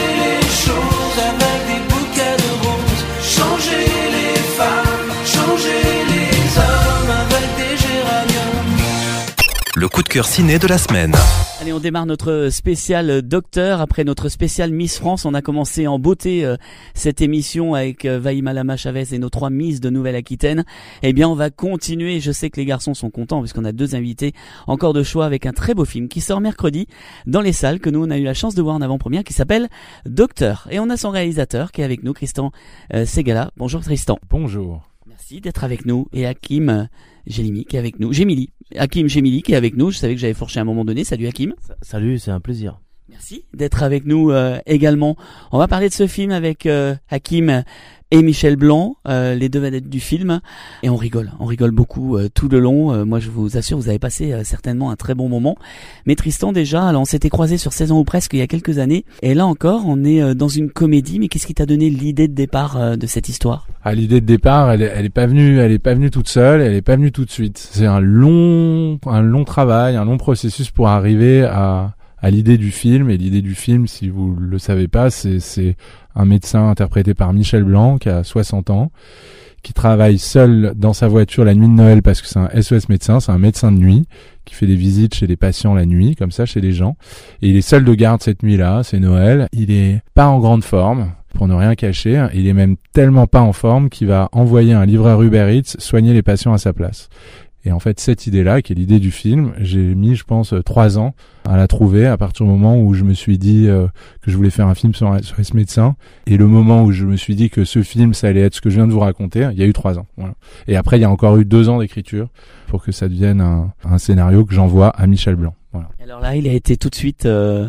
le coup de cœur ciné de la semaine. Allez, on démarre notre spécial docteur. Après notre spécial Miss France, on a commencé en beauté cette émission avec Vaïma Lama Chavez et nos 3 Miss de Nouvelle-Aquitaine. Eh bien, on va continuer. Je sais que les garçons sont contents puisqu'on a 2 invités encore de choix avec un très beau film qui sort mercredi dans les salles que nous on a eu la chance de voir en avant-première qui s'appelle Docteur. Et on a son réalisateur qui est avec nous, Tristan Segala. Bonjour Tristan. Bonjour. Merci d'être avec nous. Et Hakim Gemili qui est avec nous. Hakim Gemili qui est avec nous. Je savais que j'avais fourché à un moment donné. Salut Hakim. Salut, c'est un plaisir. Merci d'être avec nous également. On va parler de ce film avec Hakim et Michel Blanc, les 2 vedettes du film, et on rigole beaucoup tout le long. Moi, je vous assure, vous avez passé certainement un très bon moment. Mais Tristan, déjà, alors on s'était croisés sur 16 ans ou presque il y a quelques années, et là encore, on est dans une comédie. Mais qu'est-ce qui t'a donné l'idée de départ de cette histoire ? L'idée de départ, elle est pas venue toute seule, elle est pas venue tout de suite. C'est un long travail, un long processus pour arriver à l'idée du film. Et l'idée du film, si vous le savez pas, c'est un médecin interprété par Michel Blanc qui a 60 ans, qui travaille seul dans sa voiture la nuit de Noël parce que c'est un SOS médecin, c'est un médecin de nuit qui fait des visites chez les patients la nuit, comme ça, chez les gens. Et il est seul de garde cette nuit-là, c'est Noël. Il est pas en grande forme, pour ne rien cacher. Il est même tellement pas en forme qu'il va envoyer un livreur Uber Eats soigner les patients à sa place. Et en fait, cette idée-là, qui est l'idée du film, j'ai mis, je pense, 3 ans à la trouver à partir du moment où je me suis dit que je voulais faire un film sur ce médecin. Et le moment où je me suis dit que ce film, ça allait être ce que je viens de vous raconter, il y a eu 3 ans. Voilà. Et après, il y a encore eu 2 ans d'écriture pour que ça devienne un scénario que j'envoie à Michel Blanc. Voilà. Alors là, il a tout de suite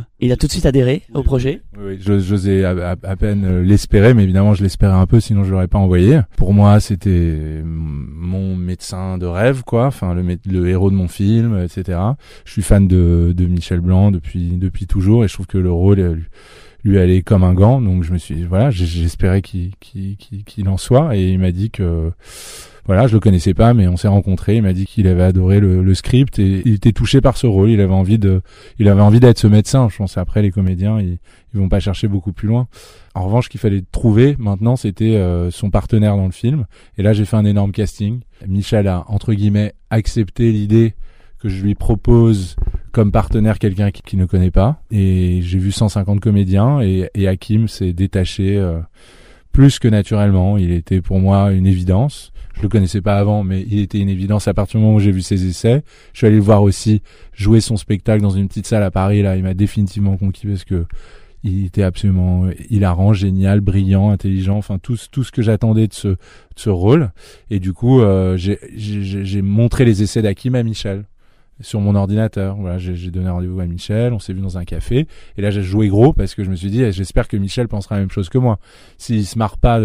adhéré au projet. Oui, j'osais à peine l'espérer, mais évidemment, je l'espérais un peu, sinon je l'aurais pas envoyé. Pour moi, c'était mon médecin de rêve, quoi. Enfin, le héros de mon film, etc. Je suis fan de Michel Blanc depuis toujours, et je trouve que le rôle lui allait comme un gant. Donc je me suis, j'espérais qu'il en soit, et il m'a dit que. Voilà, je le connaissais pas, mais on s'est rencontrés. Il m'a dit qu'il avait adoré le script et il était touché par ce rôle. Il avait envie d'être ce médecin. Je pense après les comédiens, ils vont pas chercher beaucoup plus loin. En revanche, ce qu'il fallait trouver maintenant, c'était son partenaire dans le film. Et là, j'ai fait un énorme casting. Michel a entre guillemets accepté l'idée que je lui propose comme partenaire quelqu'un qui ne connaît pas. Et j'ai vu 150 comédiens et Hakim s'est détaché plus que naturellement. Il était pour moi une évidence. Je le connaissais pas avant, mais il était une évidence à partir du moment où j'ai vu ses essais. Je suis allé le voir aussi jouer son spectacle dans une petite salle à Paris. Là, il m'a définitivement conquis parce que il était absolument hilarant, génial, brillant, intelligent. Enfin, tout ce que j'attendais de ce rôle. Et du coup, j'ai montré les essais d'Hakim à Michel sur mon ordinateur. Voilà, j'ai donné rendez-vous à Michel. On s'est vu dans un café. Et là, j'ai joué gros parce que je me suis dit, j'espère que Michel pensera la même chose que moi. S'il se marre pas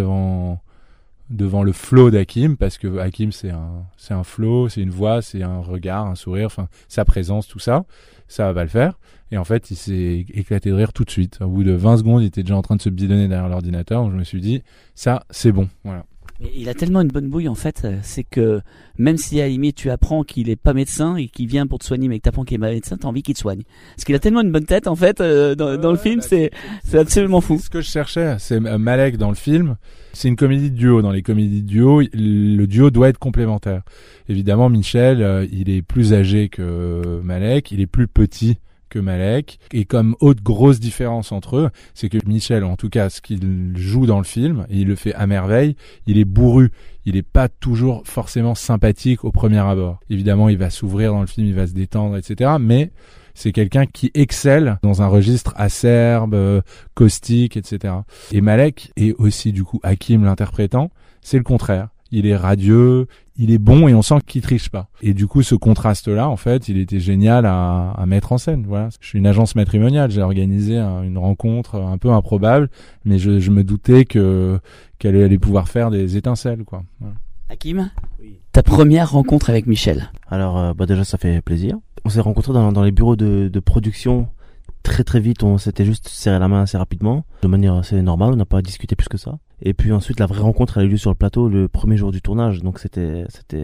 devant le flow d'Hakim, parce que Hakim c'est un flow, c'est une voix, c'est un regard, un sourire, enfin sa présence, tout ça va le faire. Et en fait, il s'est éclaté de rire tout de suite. Au bout de 20 secondes, il était déjà en train de se bidonner derrière l'ordinateur, donc je me suis dit ça c'est bon, voilà. Mais il a tellement une bonne bouille en fait, c'est que même si à la limite tu apprends qu'il est pas médecin et qu'il vient pour te soigner mais que t'apprends qu'il est pas médecin, t'as envie qu'il te soigne. Parce qu'il a tellement une bonne tête en fait dans le film, c'est absolument fou. Ce que je cherchais, c'est Malek dans le film. C'est une comédie de duo. Dans les comédies de duo, le duo doit être complémentaire. Évidemment, Michel, il est plus âgé que Malek, il est plus petit que Malek. Et comme autre grosse différence entre eux, c'est que Michel, en tout cas, ce qu'il joue dans le film, et il le fait à merveille, il est bourru. Il est pas toujours forcément sympathique au premier abord. Évidemment, il va s'ouvrir dans le film, il va se détendre, etc. Mais c'est quelqu'un qui excelle dans un registre acerbe, caustique, etc. Et Malek, et aussi du coup Hakim l'interprétant, c'est le contraire. Il est radieux, il est bon et on sent qu'il triche pas. Et du coup, ce contraste-là, en fait, il était génial à mettre en scène. Voilà. Je suis une agence matrimoniale, j'ai organisé une rencontre un peu improbable, mais je me doutais qu'elle allait pouvoir faire des étincelles, quoi. Voilà. Hakim, ta première rencontre avec Michel. Alors, déjà, ça fait plaisir. On s'est rencontrés dans les bureaux de production très très vite. On s'était juste serré la main assez rapidement, de manière assez normale. On n'a pas discuté plus que ça. Et puis ensuite, la vraie rencontre elle a eu lieu sur le plateau le premier jour du tournage. Donc c'était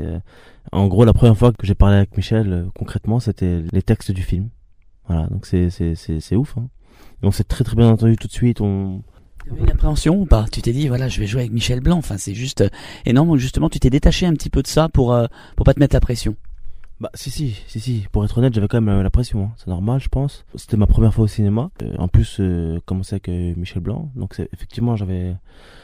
en gros la première fois que j'ai parlé avec Michel concrètement, c'était les textes du film. Voilà, donc c'est ouf. Hein. Et on s'est très très bien entendu tout de suite. Tu avais une appréhension ou pas ? Tu t'es dit voilà, je vais jouer avec Michel Blanc. Enfin, c'est juste énorme. Justement, tu t'es détaché un petit peu de ça pour pas te mettre la pression. Bah si. Pour être honnête, j'avais quand même la pression. Hein. C'est normal, je pense. C'était ma première fois au cinéma. En plus, commençais avec Michel Blanc. Donc effectivement, j'avais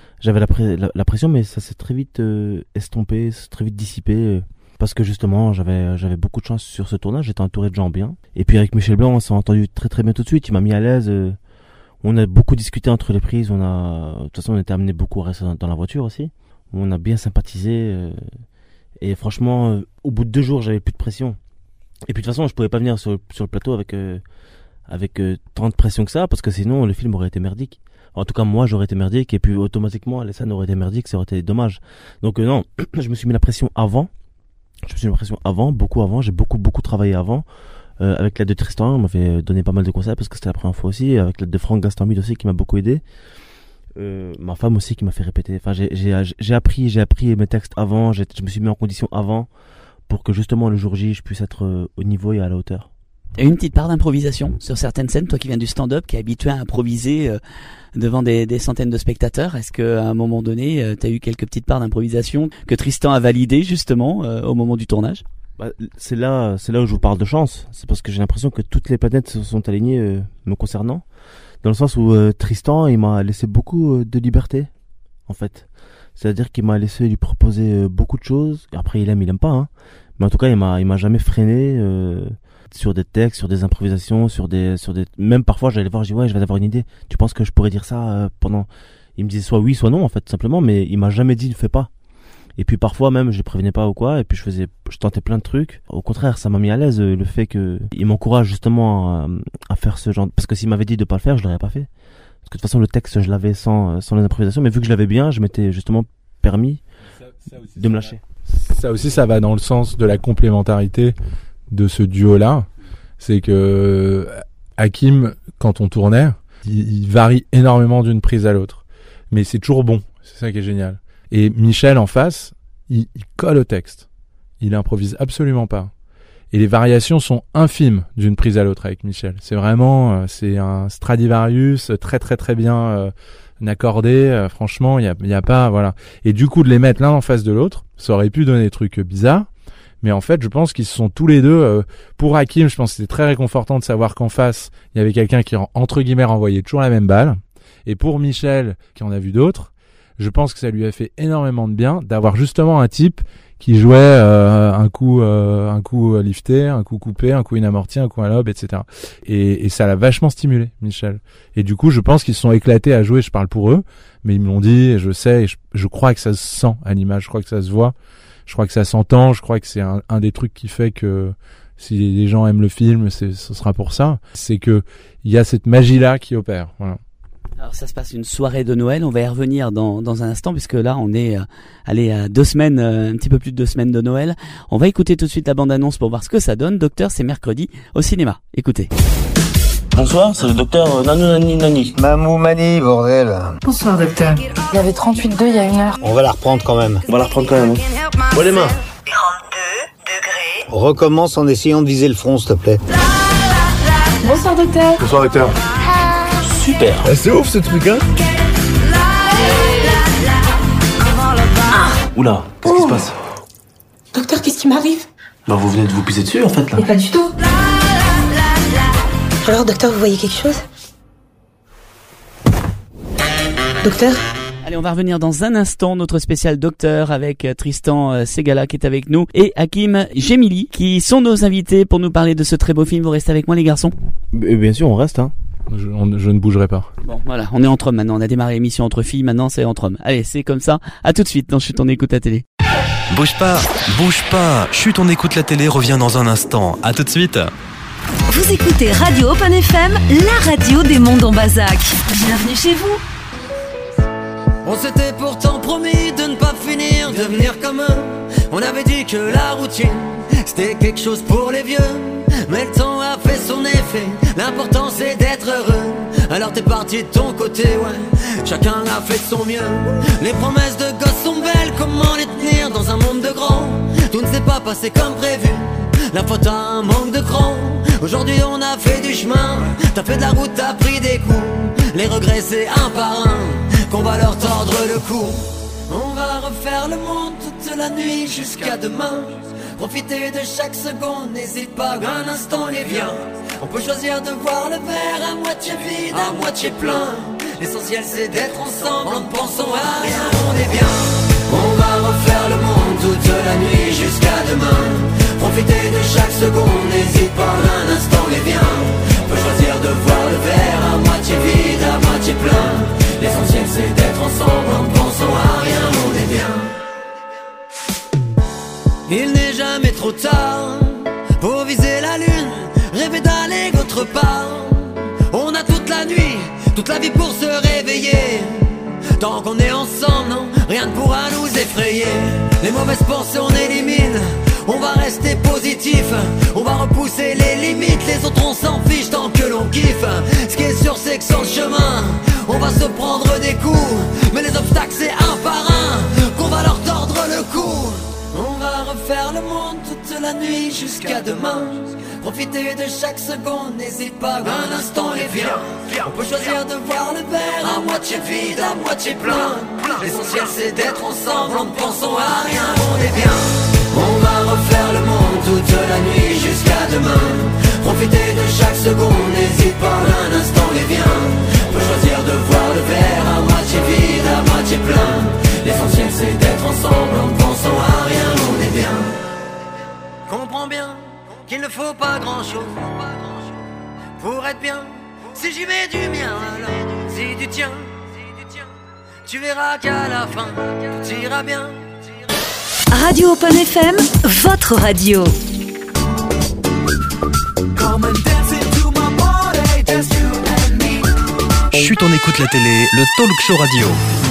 la pression, mais ça s'est très vite estompé, très vite dissipé. Parce que justement, j'avais beaucoup de chance sur ce tournage. J'étais entouré de gens bien. Et puis avec Michel Blanc, on s'est entendu très très bien tout de suite. Il m'a mis à l'aise. On a beaucoup discuté entre les prises. De toute façon, on était amené beaucoup à rester dans la voiture aussi. On a bien sympathisé. Et franchement, au bout de 2 jours, j'avais plus de pression. Et puis de toute façon, je pouvais pas venir sur le plateau avec tant de pression que ça, parce que sinon le film aurait été merdique. En tout cas, moi, j'aurais été merdique, et puis automatiquement, les scènes auraient été merdiques, ça aurait été dommage. Donc non, je me suis mis la pression avant. Beaucoup avant. J'ai beaucoup travaillé avant. Avec l'aide de Tristan, on m'avait donné pas mal de conseils, parce que c'était la première fois aussi. Avec l'aide de Franck Gastambide aussi, qui m'a beaucoup aidé. Ma femme aussi qui m'a fait répéter. Enfin, j'ai appris mes textes avant. Je me suis mis en condition avant pour que justement le jour J, je puisse être au niveau et à la hauteur. Il y a une petite part d'improvisation sur certaines scènes. Toi qui viens du stand-up, qui est habitué à improviser devant des centaines de spectateurs, est-ce qu'à un moment donné, tu as eu quelques petites parts d'improvisation que Tristan a validées justement au moment du tournage? C'est là où je vous parle de chance. C'est parce que j'ai l'impression que toutes les planètes se sont alignées me concernant. Dans le sens où Tristan, il m'a laissé beaucoup de liberté, en fait. C'est-à-dire qu'il m'a laissé lui proposer beaucoup de choses. Et après, il aime pas, hein. Mais en tout cas, il m'a jamais freiné sur des textes, sur des improvisations, sur des. Même parfois, j'allais voir, je dis ouais, je vais avoir une idée. Tu penses que je pourrais dire ça pendant. Il me disait soit oui, soit non, en fait, tout simplement. Mais il m'a jamais dit ne fais pas. Et puis parfois même, je les prévenais pas ou quoi, et puis je tentais plein de trucs. Au contraire, ça m'a mis à l'aise le fait que il m'encourage justement à faire ce genre. Parce que s'il m'avait dit de pas le faire, je l'aurais pas fait. Parce que de toute façon, le texte, je l'avais sans les improvisations, mais vu que je l'avais bien, je m'étais justement permis de me lâcher. Ça aussi, ça va dans le sens de la complémentarité de ce duo-là. C'est que Hakim, quand on tournait, il varie énormément d'une prise à l'autre, mais c'est toujours bon. C'est ça qui est génial. Et Michel en face, il colle au texte. Il improvise absolument pas. Et les variations sont infimes d'une prise à l'autre avec Michel. C'est vraiment, c'est un Stradivarius très très très bien accordé. Franchement, il y a pas, voilà. Et du coup, de les mettre l'un en face de l'autre, ça aurait pu donner des trucs bizarres. Mais en fait, je pense qu'ils se sont tous les deux, pour Hakim, je pense que c'était très réconfortant de savoir qu'en face, il y avait quelqu'un qui, entre guillemets, renvoyait toujours la même balle. Et pour Michel, qui en a vu d'autres, je pense que ça lui a fait énormément de bien d'avoir justement un type qui jouait un coup lifté, un coup coupé, un coup inamorti, un coup à lobe, etc. Et ça l'a vachement stimulé, Michel. Et du coup, je pense qu'ils se sont éclatés à jouer, je parle pour eux, mais ils me l'ont dit, et je sais, et je crois que ça se sent à l'image, je crois que ça se voit, je crois que ça s'entend, je crois que c'est un des trucs qui fait que si les gens aiment le film, ce sera pour ça. C'est que il y a cette magie-là qui opère, voilà. Alors ça se passe une soirée de Noël, on va y revenir dans un instant puisque là on est à 2 semaines, un petit peu plus de 2 semaines de Noël. On va écouter tout de suite la bande-annonce pour voir ce que ça donne. Docteur, c'est mercredi au cinéma. Écoutez. Bonsoir, c'est le docteur Nanou Nani Nani. Mamou Mani, bordel. Bonsoir docteur. Il y avait 38,2 il y a 1 heure. On va la reprendre quand même. Bon les mains. 32 degrés. Recommence en essayant de viser le front, s'il te plaît. Bonsoir docteur. Bonsoir docteur. Super. C'est ouf ce truc, hein. Oula, qu'est-ce qui se passe? Docteur, qu'est-ce qui m'arrive? Bah vous venez de vous pisser dessus en fait là. Mais pas du tout. Alors docteur, vous voyez quelque chose? Docteur? Allez, on va revenir dans un instant, notre spécial docteur avec Tristan Segala qui est avec nous et Hakim Gemili qui sont nos invités pour nous parler de ce très beau film. Vous restez avec moi les garçons? Bien sûr, on reste, hein. Je ne bougerai pas. Bon, voilà, on est entre hommes maintenant. On a démarré l'émission entre filles, maintenant c'est entre hommes. Allez, c'est comme ça. À tout de suite dans Chut, on écoute la télé. Bouge pas. Chut, on écoute la télé revient dans un instant. À tout de suite. Vous écoutez Radio Open FM, la radio des mondes en Bazac. Bienvenue chez vous. On s'était pourtant promis de ne pas finir, devenir comme eux. On avait dit que la routine, c'était quelque chose pour les vieux. Mais le temps a fait son effet, l'important c'est d'être heureux. Alors t'es parti de ton côté, ouais, chacun a fait de son mieux. Les promesses de gosses sont belles, comment les tenir dans un monde de grands? Tout ne s'est pas passé comme prévu, la faute à un manque de cran. Aujourd'hui on a fait du chemin, t'as fait de la route, t'as pris des coups. Les regrets c'est un par un, qu'on va leur tordre le cou. On va refaire le monde toute la nuit jusqu'à demain. Profiter de chaque seconde, n'hésite pas un instant les vient. On peut choisir de voir le verre à moitié vide, à moitié plein. L'essentiel c'est d'être ensemble, en ne pensant à rien, on est bien. On va refaire le monde toute la nuit jusqu'à demain. Profiter de chaque seconde, n'hésite pas un instant les vient. On peut choisir de voir le verre à moitié vide, à moitié plein. L'essentiel c'est d'être ensemble, en ne pensant à rien, on est bien. Il n'est jamais trop tard pour viser la lune, rêver d'aller autre part. On a toute la nuit, toute la vie pour se réveiller. Tant qu'on est ensemble, non, rien ne pourra nous effrayer. Les mauvaises pensées on élimine, on va rester positif. On va repousser les limites, les autres on s'en fiche tant que l'on kiffe. Ce qui est sûr c'est que sur le chemin, on va se prendre des coups. Mais les obstacles c'est un par un qu'on va leur tordre le cou. On va refaire le monde toute la nuit jusqu'à demain. Profiter de chaque seconde, n'hésite pas un instant et viens. On peut choisir de voir le verre à moitié vide, à moitié plein. L'essentiel c'est d'être ensemble, en ne pensant à rien, on est bien. On va refaire le monde toute la nuit jusqu'à demain. Profiter de chaque seconde, n'hésite pas un instant et viens. On peut choisir de voir le verre à moitié vide, à moitié plein. L'essentiel c'est d'être ensemble, en ne pensant à rien, on est bien. Comprends bien qu'il ne faut pas grand chose pour être bien. Si j'y mets du mien, alors si du tien, tu verras qu'à la fin tout ira bien. Radio Open FM, votre radio. Chut, on écoute la télé, le talk show radio.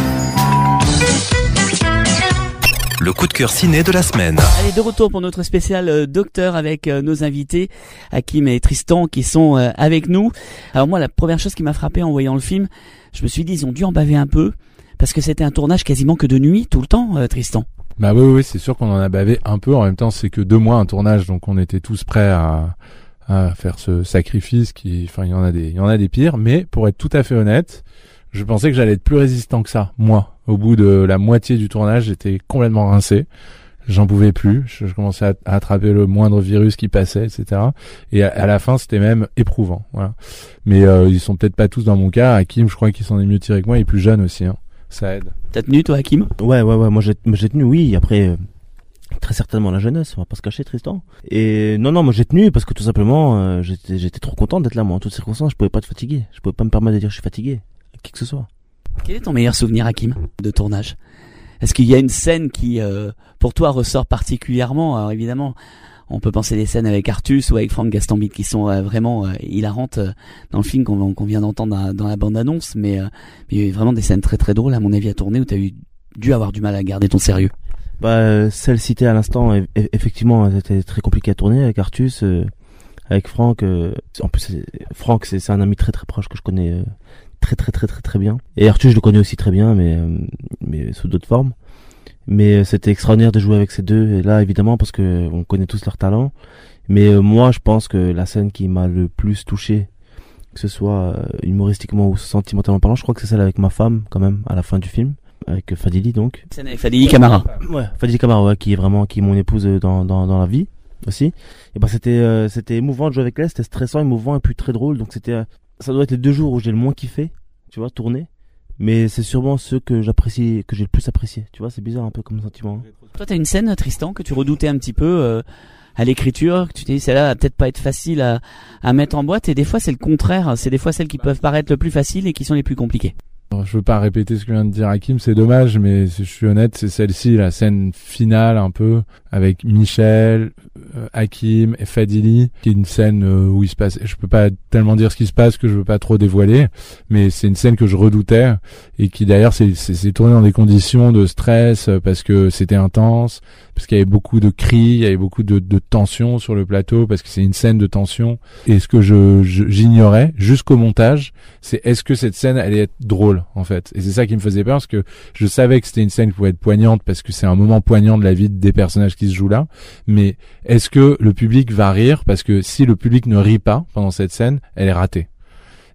Le coup de cœur ciné de la semaine. Allez, de retour pour notre spécial docteur avec nos invités Hakim et Tristan qui sont avec nous. Alors moi, la première chose qui m'a frappé en voyant le film, je me suis dit ils ont dû en baver un peu parce que c'était un tournage quasiment que de nuit tout le temps, Tristan. Bah oui, c'est sûr qu'on en a bavé un peu. En même temps, c'est que 2 mois un tournage, donc on était tous prêts à faire ce sacrifice il y en a des pires. Mais pour être tout à fait honnête, je pensais que j'allais être plus résistant que ça, moi. Au bout de la moitié du tournage, j'étais complètement rincé. J'en pouvais plus. Je commençais à attraper le moindre virus qui passait, etc. Et à la fin, c'était même éprouvant. Voilà. Mais ils sont peut-être pas tous dans mon cas. Hakim, je crois qu'il s'en est mieux tiré que moi. Il est plus jeune aussi. Hein. Ça aide. T'as tenu, toi, Hakim ? Ouais. Moi, j'ai tenu, oui. Après, très certainement la jeunesse. On va pas se cacher, Tristan. Et non, moi, j'ai tenu parce que tout simplement, j'étais trop content d'être là, moi. En toutes circonstances, je pouvais pas être fatigué. Je pouvais pas me permettre de dire que je suis fatigué. Qui que ce soit. Quel est ton meilleur souvenir, Hakim, de tournage ? Est-ce qu'il y a une scène qui, pour toi, ressort particulièrement ? Alors évidemment, on peut penser des scènes avec Artus ou avec Franck Gastambide qui sont vraiment hilarantes dans le film qu'on vient d'entendre dans la bande-annonce, mais il y a vraiment des scènes très très drôles, à mon avis, à tourner où tu as dû avoir du mal à garder ton sérieux. Celle citée à l'instant, effectivement, c'était très compliqué à tourner avec Artus, avec Franck. En plus, Franck, c'est un ami très très proche que je connais très bien. Et Arthur, je le connais aussi très bien, mais sous d'autres formes. Mais c'était extraordinaire de jouer avec ces deux. Et là, évidemment, parce que on connaît tous leur talent. Mais moi, je pense que la scène qui m'a le plus touché, que ce soit humoristiquement ou sentimentalement parlant, je crois que c'est celle avec ma femme, quand même, à la fin du film, avec Fadili, donc. Scène avec Fadili Camara. Ouais, Fadili Camara, ouais, qui est mon épouse dans la vie aussi. Et c'était émouvant de jouer avec elle. C'était stressant, émouvant et puis très drôle. Donc ça doit être les 2 jours où j'ai le moins kiffé, tu vois, tourner. Mais c'est sûrement ceux que j'ai le plus apprécié. Tu vois, c'est bizarre un peu comme sentiment. Toi, t'as une scène, Tristan, que tu redoutais un petit peu à l'écriture, que tu t'es dit celle-là va peut-être pas être facile à mettre en boîte, et des fois c'est le contraire. C'est des fois celles qui peuvent paraître le plus faciles et qui sont les plus compliquées. Alors, je veux pas répéter ce que vient de dire Hakim, c'est dommage, mais si je suis honnête, c'est celle-ci, la scène finale un peu, avec Michel, Hakim et Fadili, qui est une scène où il se passe, je peux pas tellement dire ce qui se passe que je veux pas trop dévoiler, mais c'est une scène que je redoutais, et qui d'ailleurs c'est tourné dans des conditions de stress, parce que c'était intense, parce qu'il y avait beaucoup de cris, il y avait beaucoup de tension sur le plateau, parce que c'est une scène de tension, et ce que j'ignorais jusqu'au montage, c'est est-ce que cette scène allait être drôle, en fait. Et c'est ça qui me faisait peur, parce que je savais que c'était une scène qui pouvait être poignante, parce que c'est un moment poignant de la vie des personnages qui se jouent là, mais est-ce que le public va rire? Parce que si le public ne rit pas pendant cette scène, elle est ratée.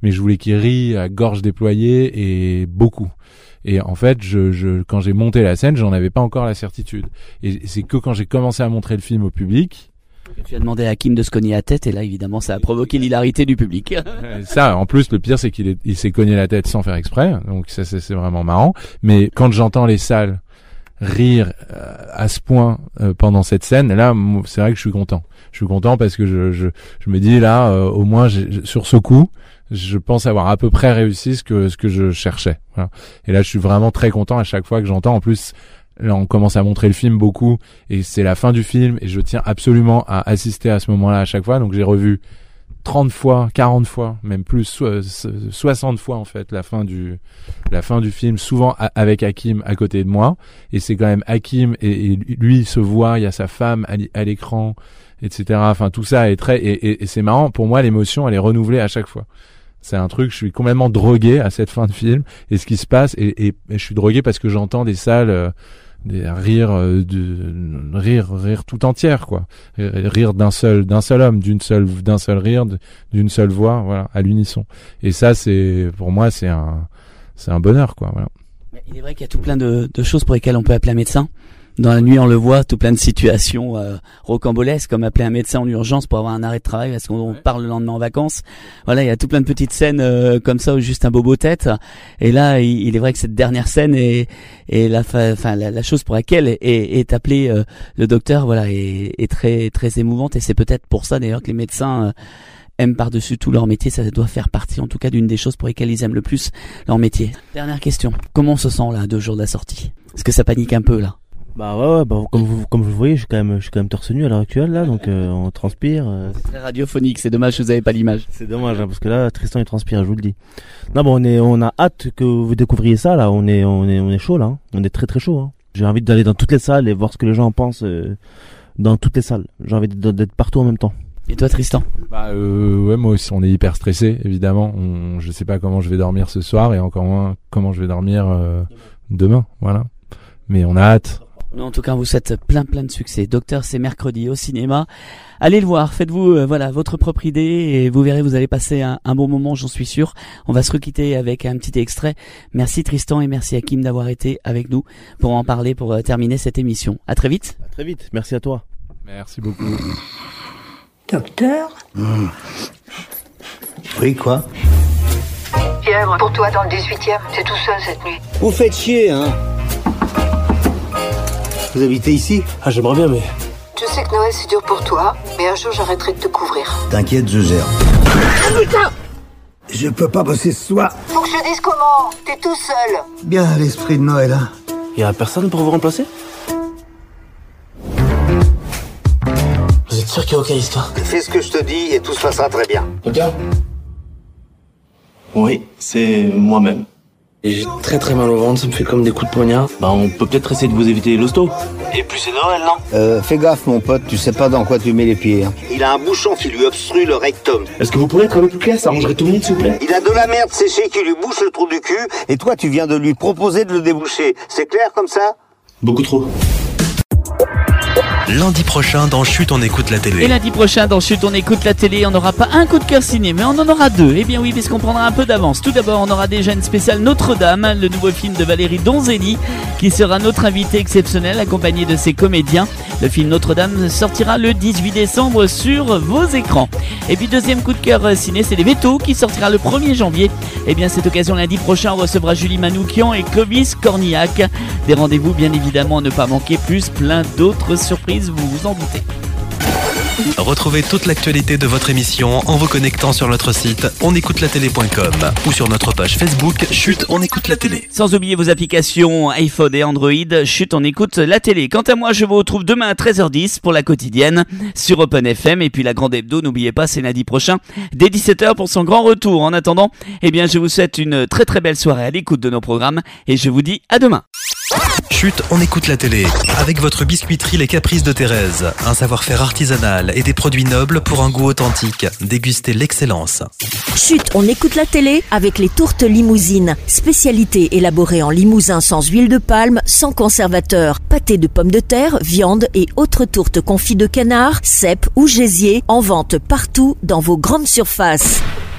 mais je voulais qu'il rie à gorge déployée et beaucoup. Et en fait, quand j'ai monté la scène, j'en avais pas encore la certitude. Et c'est que quand j'ai commencé à montrer le film au public. Tu as demandé à Hakim de se cogner la tête, et là, évidemment, ça a provoqué l'hilarité du public. Ça, en plus, le pire, c'est qu'il s'est cogné la tête sans faire exprès. Donc ça, c'est vraiment marrant. Mais quand j'entends les salles rire à ce point pendant cette scène, là, c'est vrai que je suis content. Je suis content parce que je me dis là, au moins, sur ce coup, je pense avoir à peu près réussi ce que je cherchais. Voilà. Et là, je suis vraiment très content à chaque fois que j'entends. En plus, là, on commence à montrer le film beaucoup et c'est la fin du film et je tiens absolument à assister à ce moment-là à chaque fois. Donc, j'ai revu 30 fois, 40 fois, même plus, 60 fois en fait la fin du film, souvent avec Hakim à côté de moi. Et c'est quand même Hakim et lui il se voit, il y a sa femme à l'écran, etc. Enfin, tout ça est et c'est marrant. Pour moi, l'émotion, elle est renouvelée à chaque fois. C'est un truc, je suis complètement drogué à cette fin de film et ce qui se passe et je suis drogué parce que j'entends des salles des rire tout entière quoi, rire d'un seul homme, d'un seul rire, d'une seule voix, voilà, à l'unisson. Et ça, c'est pour moi c'est un bonheur quoi, voilà. Il est vrai qu'il y a tout plein de choses pour lesquelles on peut appeler un médecin. Dans la nuit, on le voit, tout plein de situations rocambolesques, comme appeler un médecin en urgence pour avoir un arrêt de travail parce qu'on part le lendemain en vacances. Voilà, il y a tout plein de petites scènes comme ça où juste un bobo tête. Et là, il est vrai que cette dernière scène est la chose pour laquelle est appelé le docteur, voilà, est très très émouvante. Et c'est peut-être pour ça d'ailleurs que les médecins aiment par-dessus tout leur métier. Ça doit faire partie en tout cas d'une des choses pour lesquelles ils aiment le plus leur métier. Dernière question, comment on se sent là 2 jours de la sortie? Est-ce que ça panique un peu là? Bah ouais, comme vous le voyez, je suis quand même torse nu à l'heure actuelle là, donc on transpire. C'est très radiophonique, c'est dommage que vous avez pas l'image. C'est dommage parce que là Tristan il transpire, je vous le dis. Non bon, on a hâte que vous découvriez ça là, on est chaud là, hein. On est très très chaud. Hein. J'ai envie d'aller dans toutes les salles et voir ce que les gens en pensent dans toutes les salles. J'ai envie d'être partout en même temps. Et toi Tristan? Ouais, moi aussi on est hyper stressé évidemment. Je sais pas comment je vais dormir ce soir et encore moins comment je vais dormir demain, voilà. Mais on a hâte. En tout cas, on vous souhaite plein de succès. Docteur, c'est mercredi au cinéma. Allez le voir, faites-vous votre propre idée et vous verrez, vous allez passer un bon moment, j'en suis sûr. On va se requitter avec un petit extrait. Merci Tristan et merci Hakim d'avoir été avec nous pour en parler, pour terminer cette émission. À très vite. À très vite, merci à toi. Merci beaucoup. Docteur Oui, quoi? Fièvre, pour toi dans le 18e, c'est tout seul cette nuit. Vous faites chier, hein? Vous habitez ici? Ah, j'aimerais bien, mais... Je sais que Noël c'est dur pour toi, mais un jour j'arrêterai de te couvrir. T'inquiète, je gère. Ah putain! Je peux pas bosser ce soir. Faut que je te dise comment. T'es tout seul. Bien l'esprit de Noël, hein? Y'a personne pour vous remplacer? Vous êtes sûr qu'il n'y a aucune histoire? Fais ce que je te dis et tout se passera très bien. Docteur? Oui, c'est moi-même. Et j'ai très très mal au ventre, ça me fait comme des coups de poignard. Bah on peut peut-être essayer de vous éviter l'hosto. Et puis c'est Noël, non? Fais gaffe mon pote, tu sais pas dans quoi tu mets les pieds. Hein. Il a un bouchon qui lui obstrue le rectum. Est-ce que vous pourriez être un peu plus clair, ça arrangerait tout le monde s'il vous plaît? Il a de la merde séchée qui lui bouche le trou du cul, et toi tu viens de lui proposer de le déboucher. C'est clair comme ça? Beaucoup trop. Lundi prochain dans Chut on écoute la télé. Et lundi prochain dans Chut on écoute la télé, on n'aura pas un coup de cœur ciné, mais on en aura 2. Eh bien oui, puisqu'on prendra un peu d'avance. Tout d'abord, on aura déjà une spéciale Notre-Dame, le nouveau film de Valérie Donzelli, qui sera notre invité exceptionnel accompagné de ses comédiens. Le film Notre-Dame sortira le 18 décembre sur vos écrans. Et puis deuxième coup de cœur ciné, c'est Les Vétos qui sortira le 1er janvier. Eh bien cette occasion lundi prochain, on recevra Julie Manoukian et Clovis Cornillac. Des rendez-vous bien évidemment à ne pas manquer, plus plein d'autres surprises, vous vous en doutez. Retrouvez toute l'actualité de votre émission en vous connectant sur notre site onécoutelatélé.com ou sur notre page Facebook Chut, on écoute la télé. Sans oublier vos applications iPhone et Android, Chut, on écoute la télé. Quant à moi, je vous retrouve demain à 13h10 pour la quotidienne sur Open FM. Et puis la grande hebdo, n'oubliez pas, c'est lundi prochain dès 17h pour son grand retour. En attendant, eh bien, je vous souhaite une très très belle soirée à l'écoute de nos programmes et je vous dis à demain. Chut, on écoute la télé. Avec votre biscuiterie Les Caprices de Thérèse. Un savoir-faire artisanal et des produits nobles pour un goût authentique. Dégustez l'excellence. Chut, on écoute la télé avec les tourtes limousines. Spécialité élaborée en Limousin sans huile de palme, sans conservateur. Pâté de pommes de terre, viande et autres tourtes confites de canard, cèpes ou gésier. En vente partout dans vos grandes surfaces.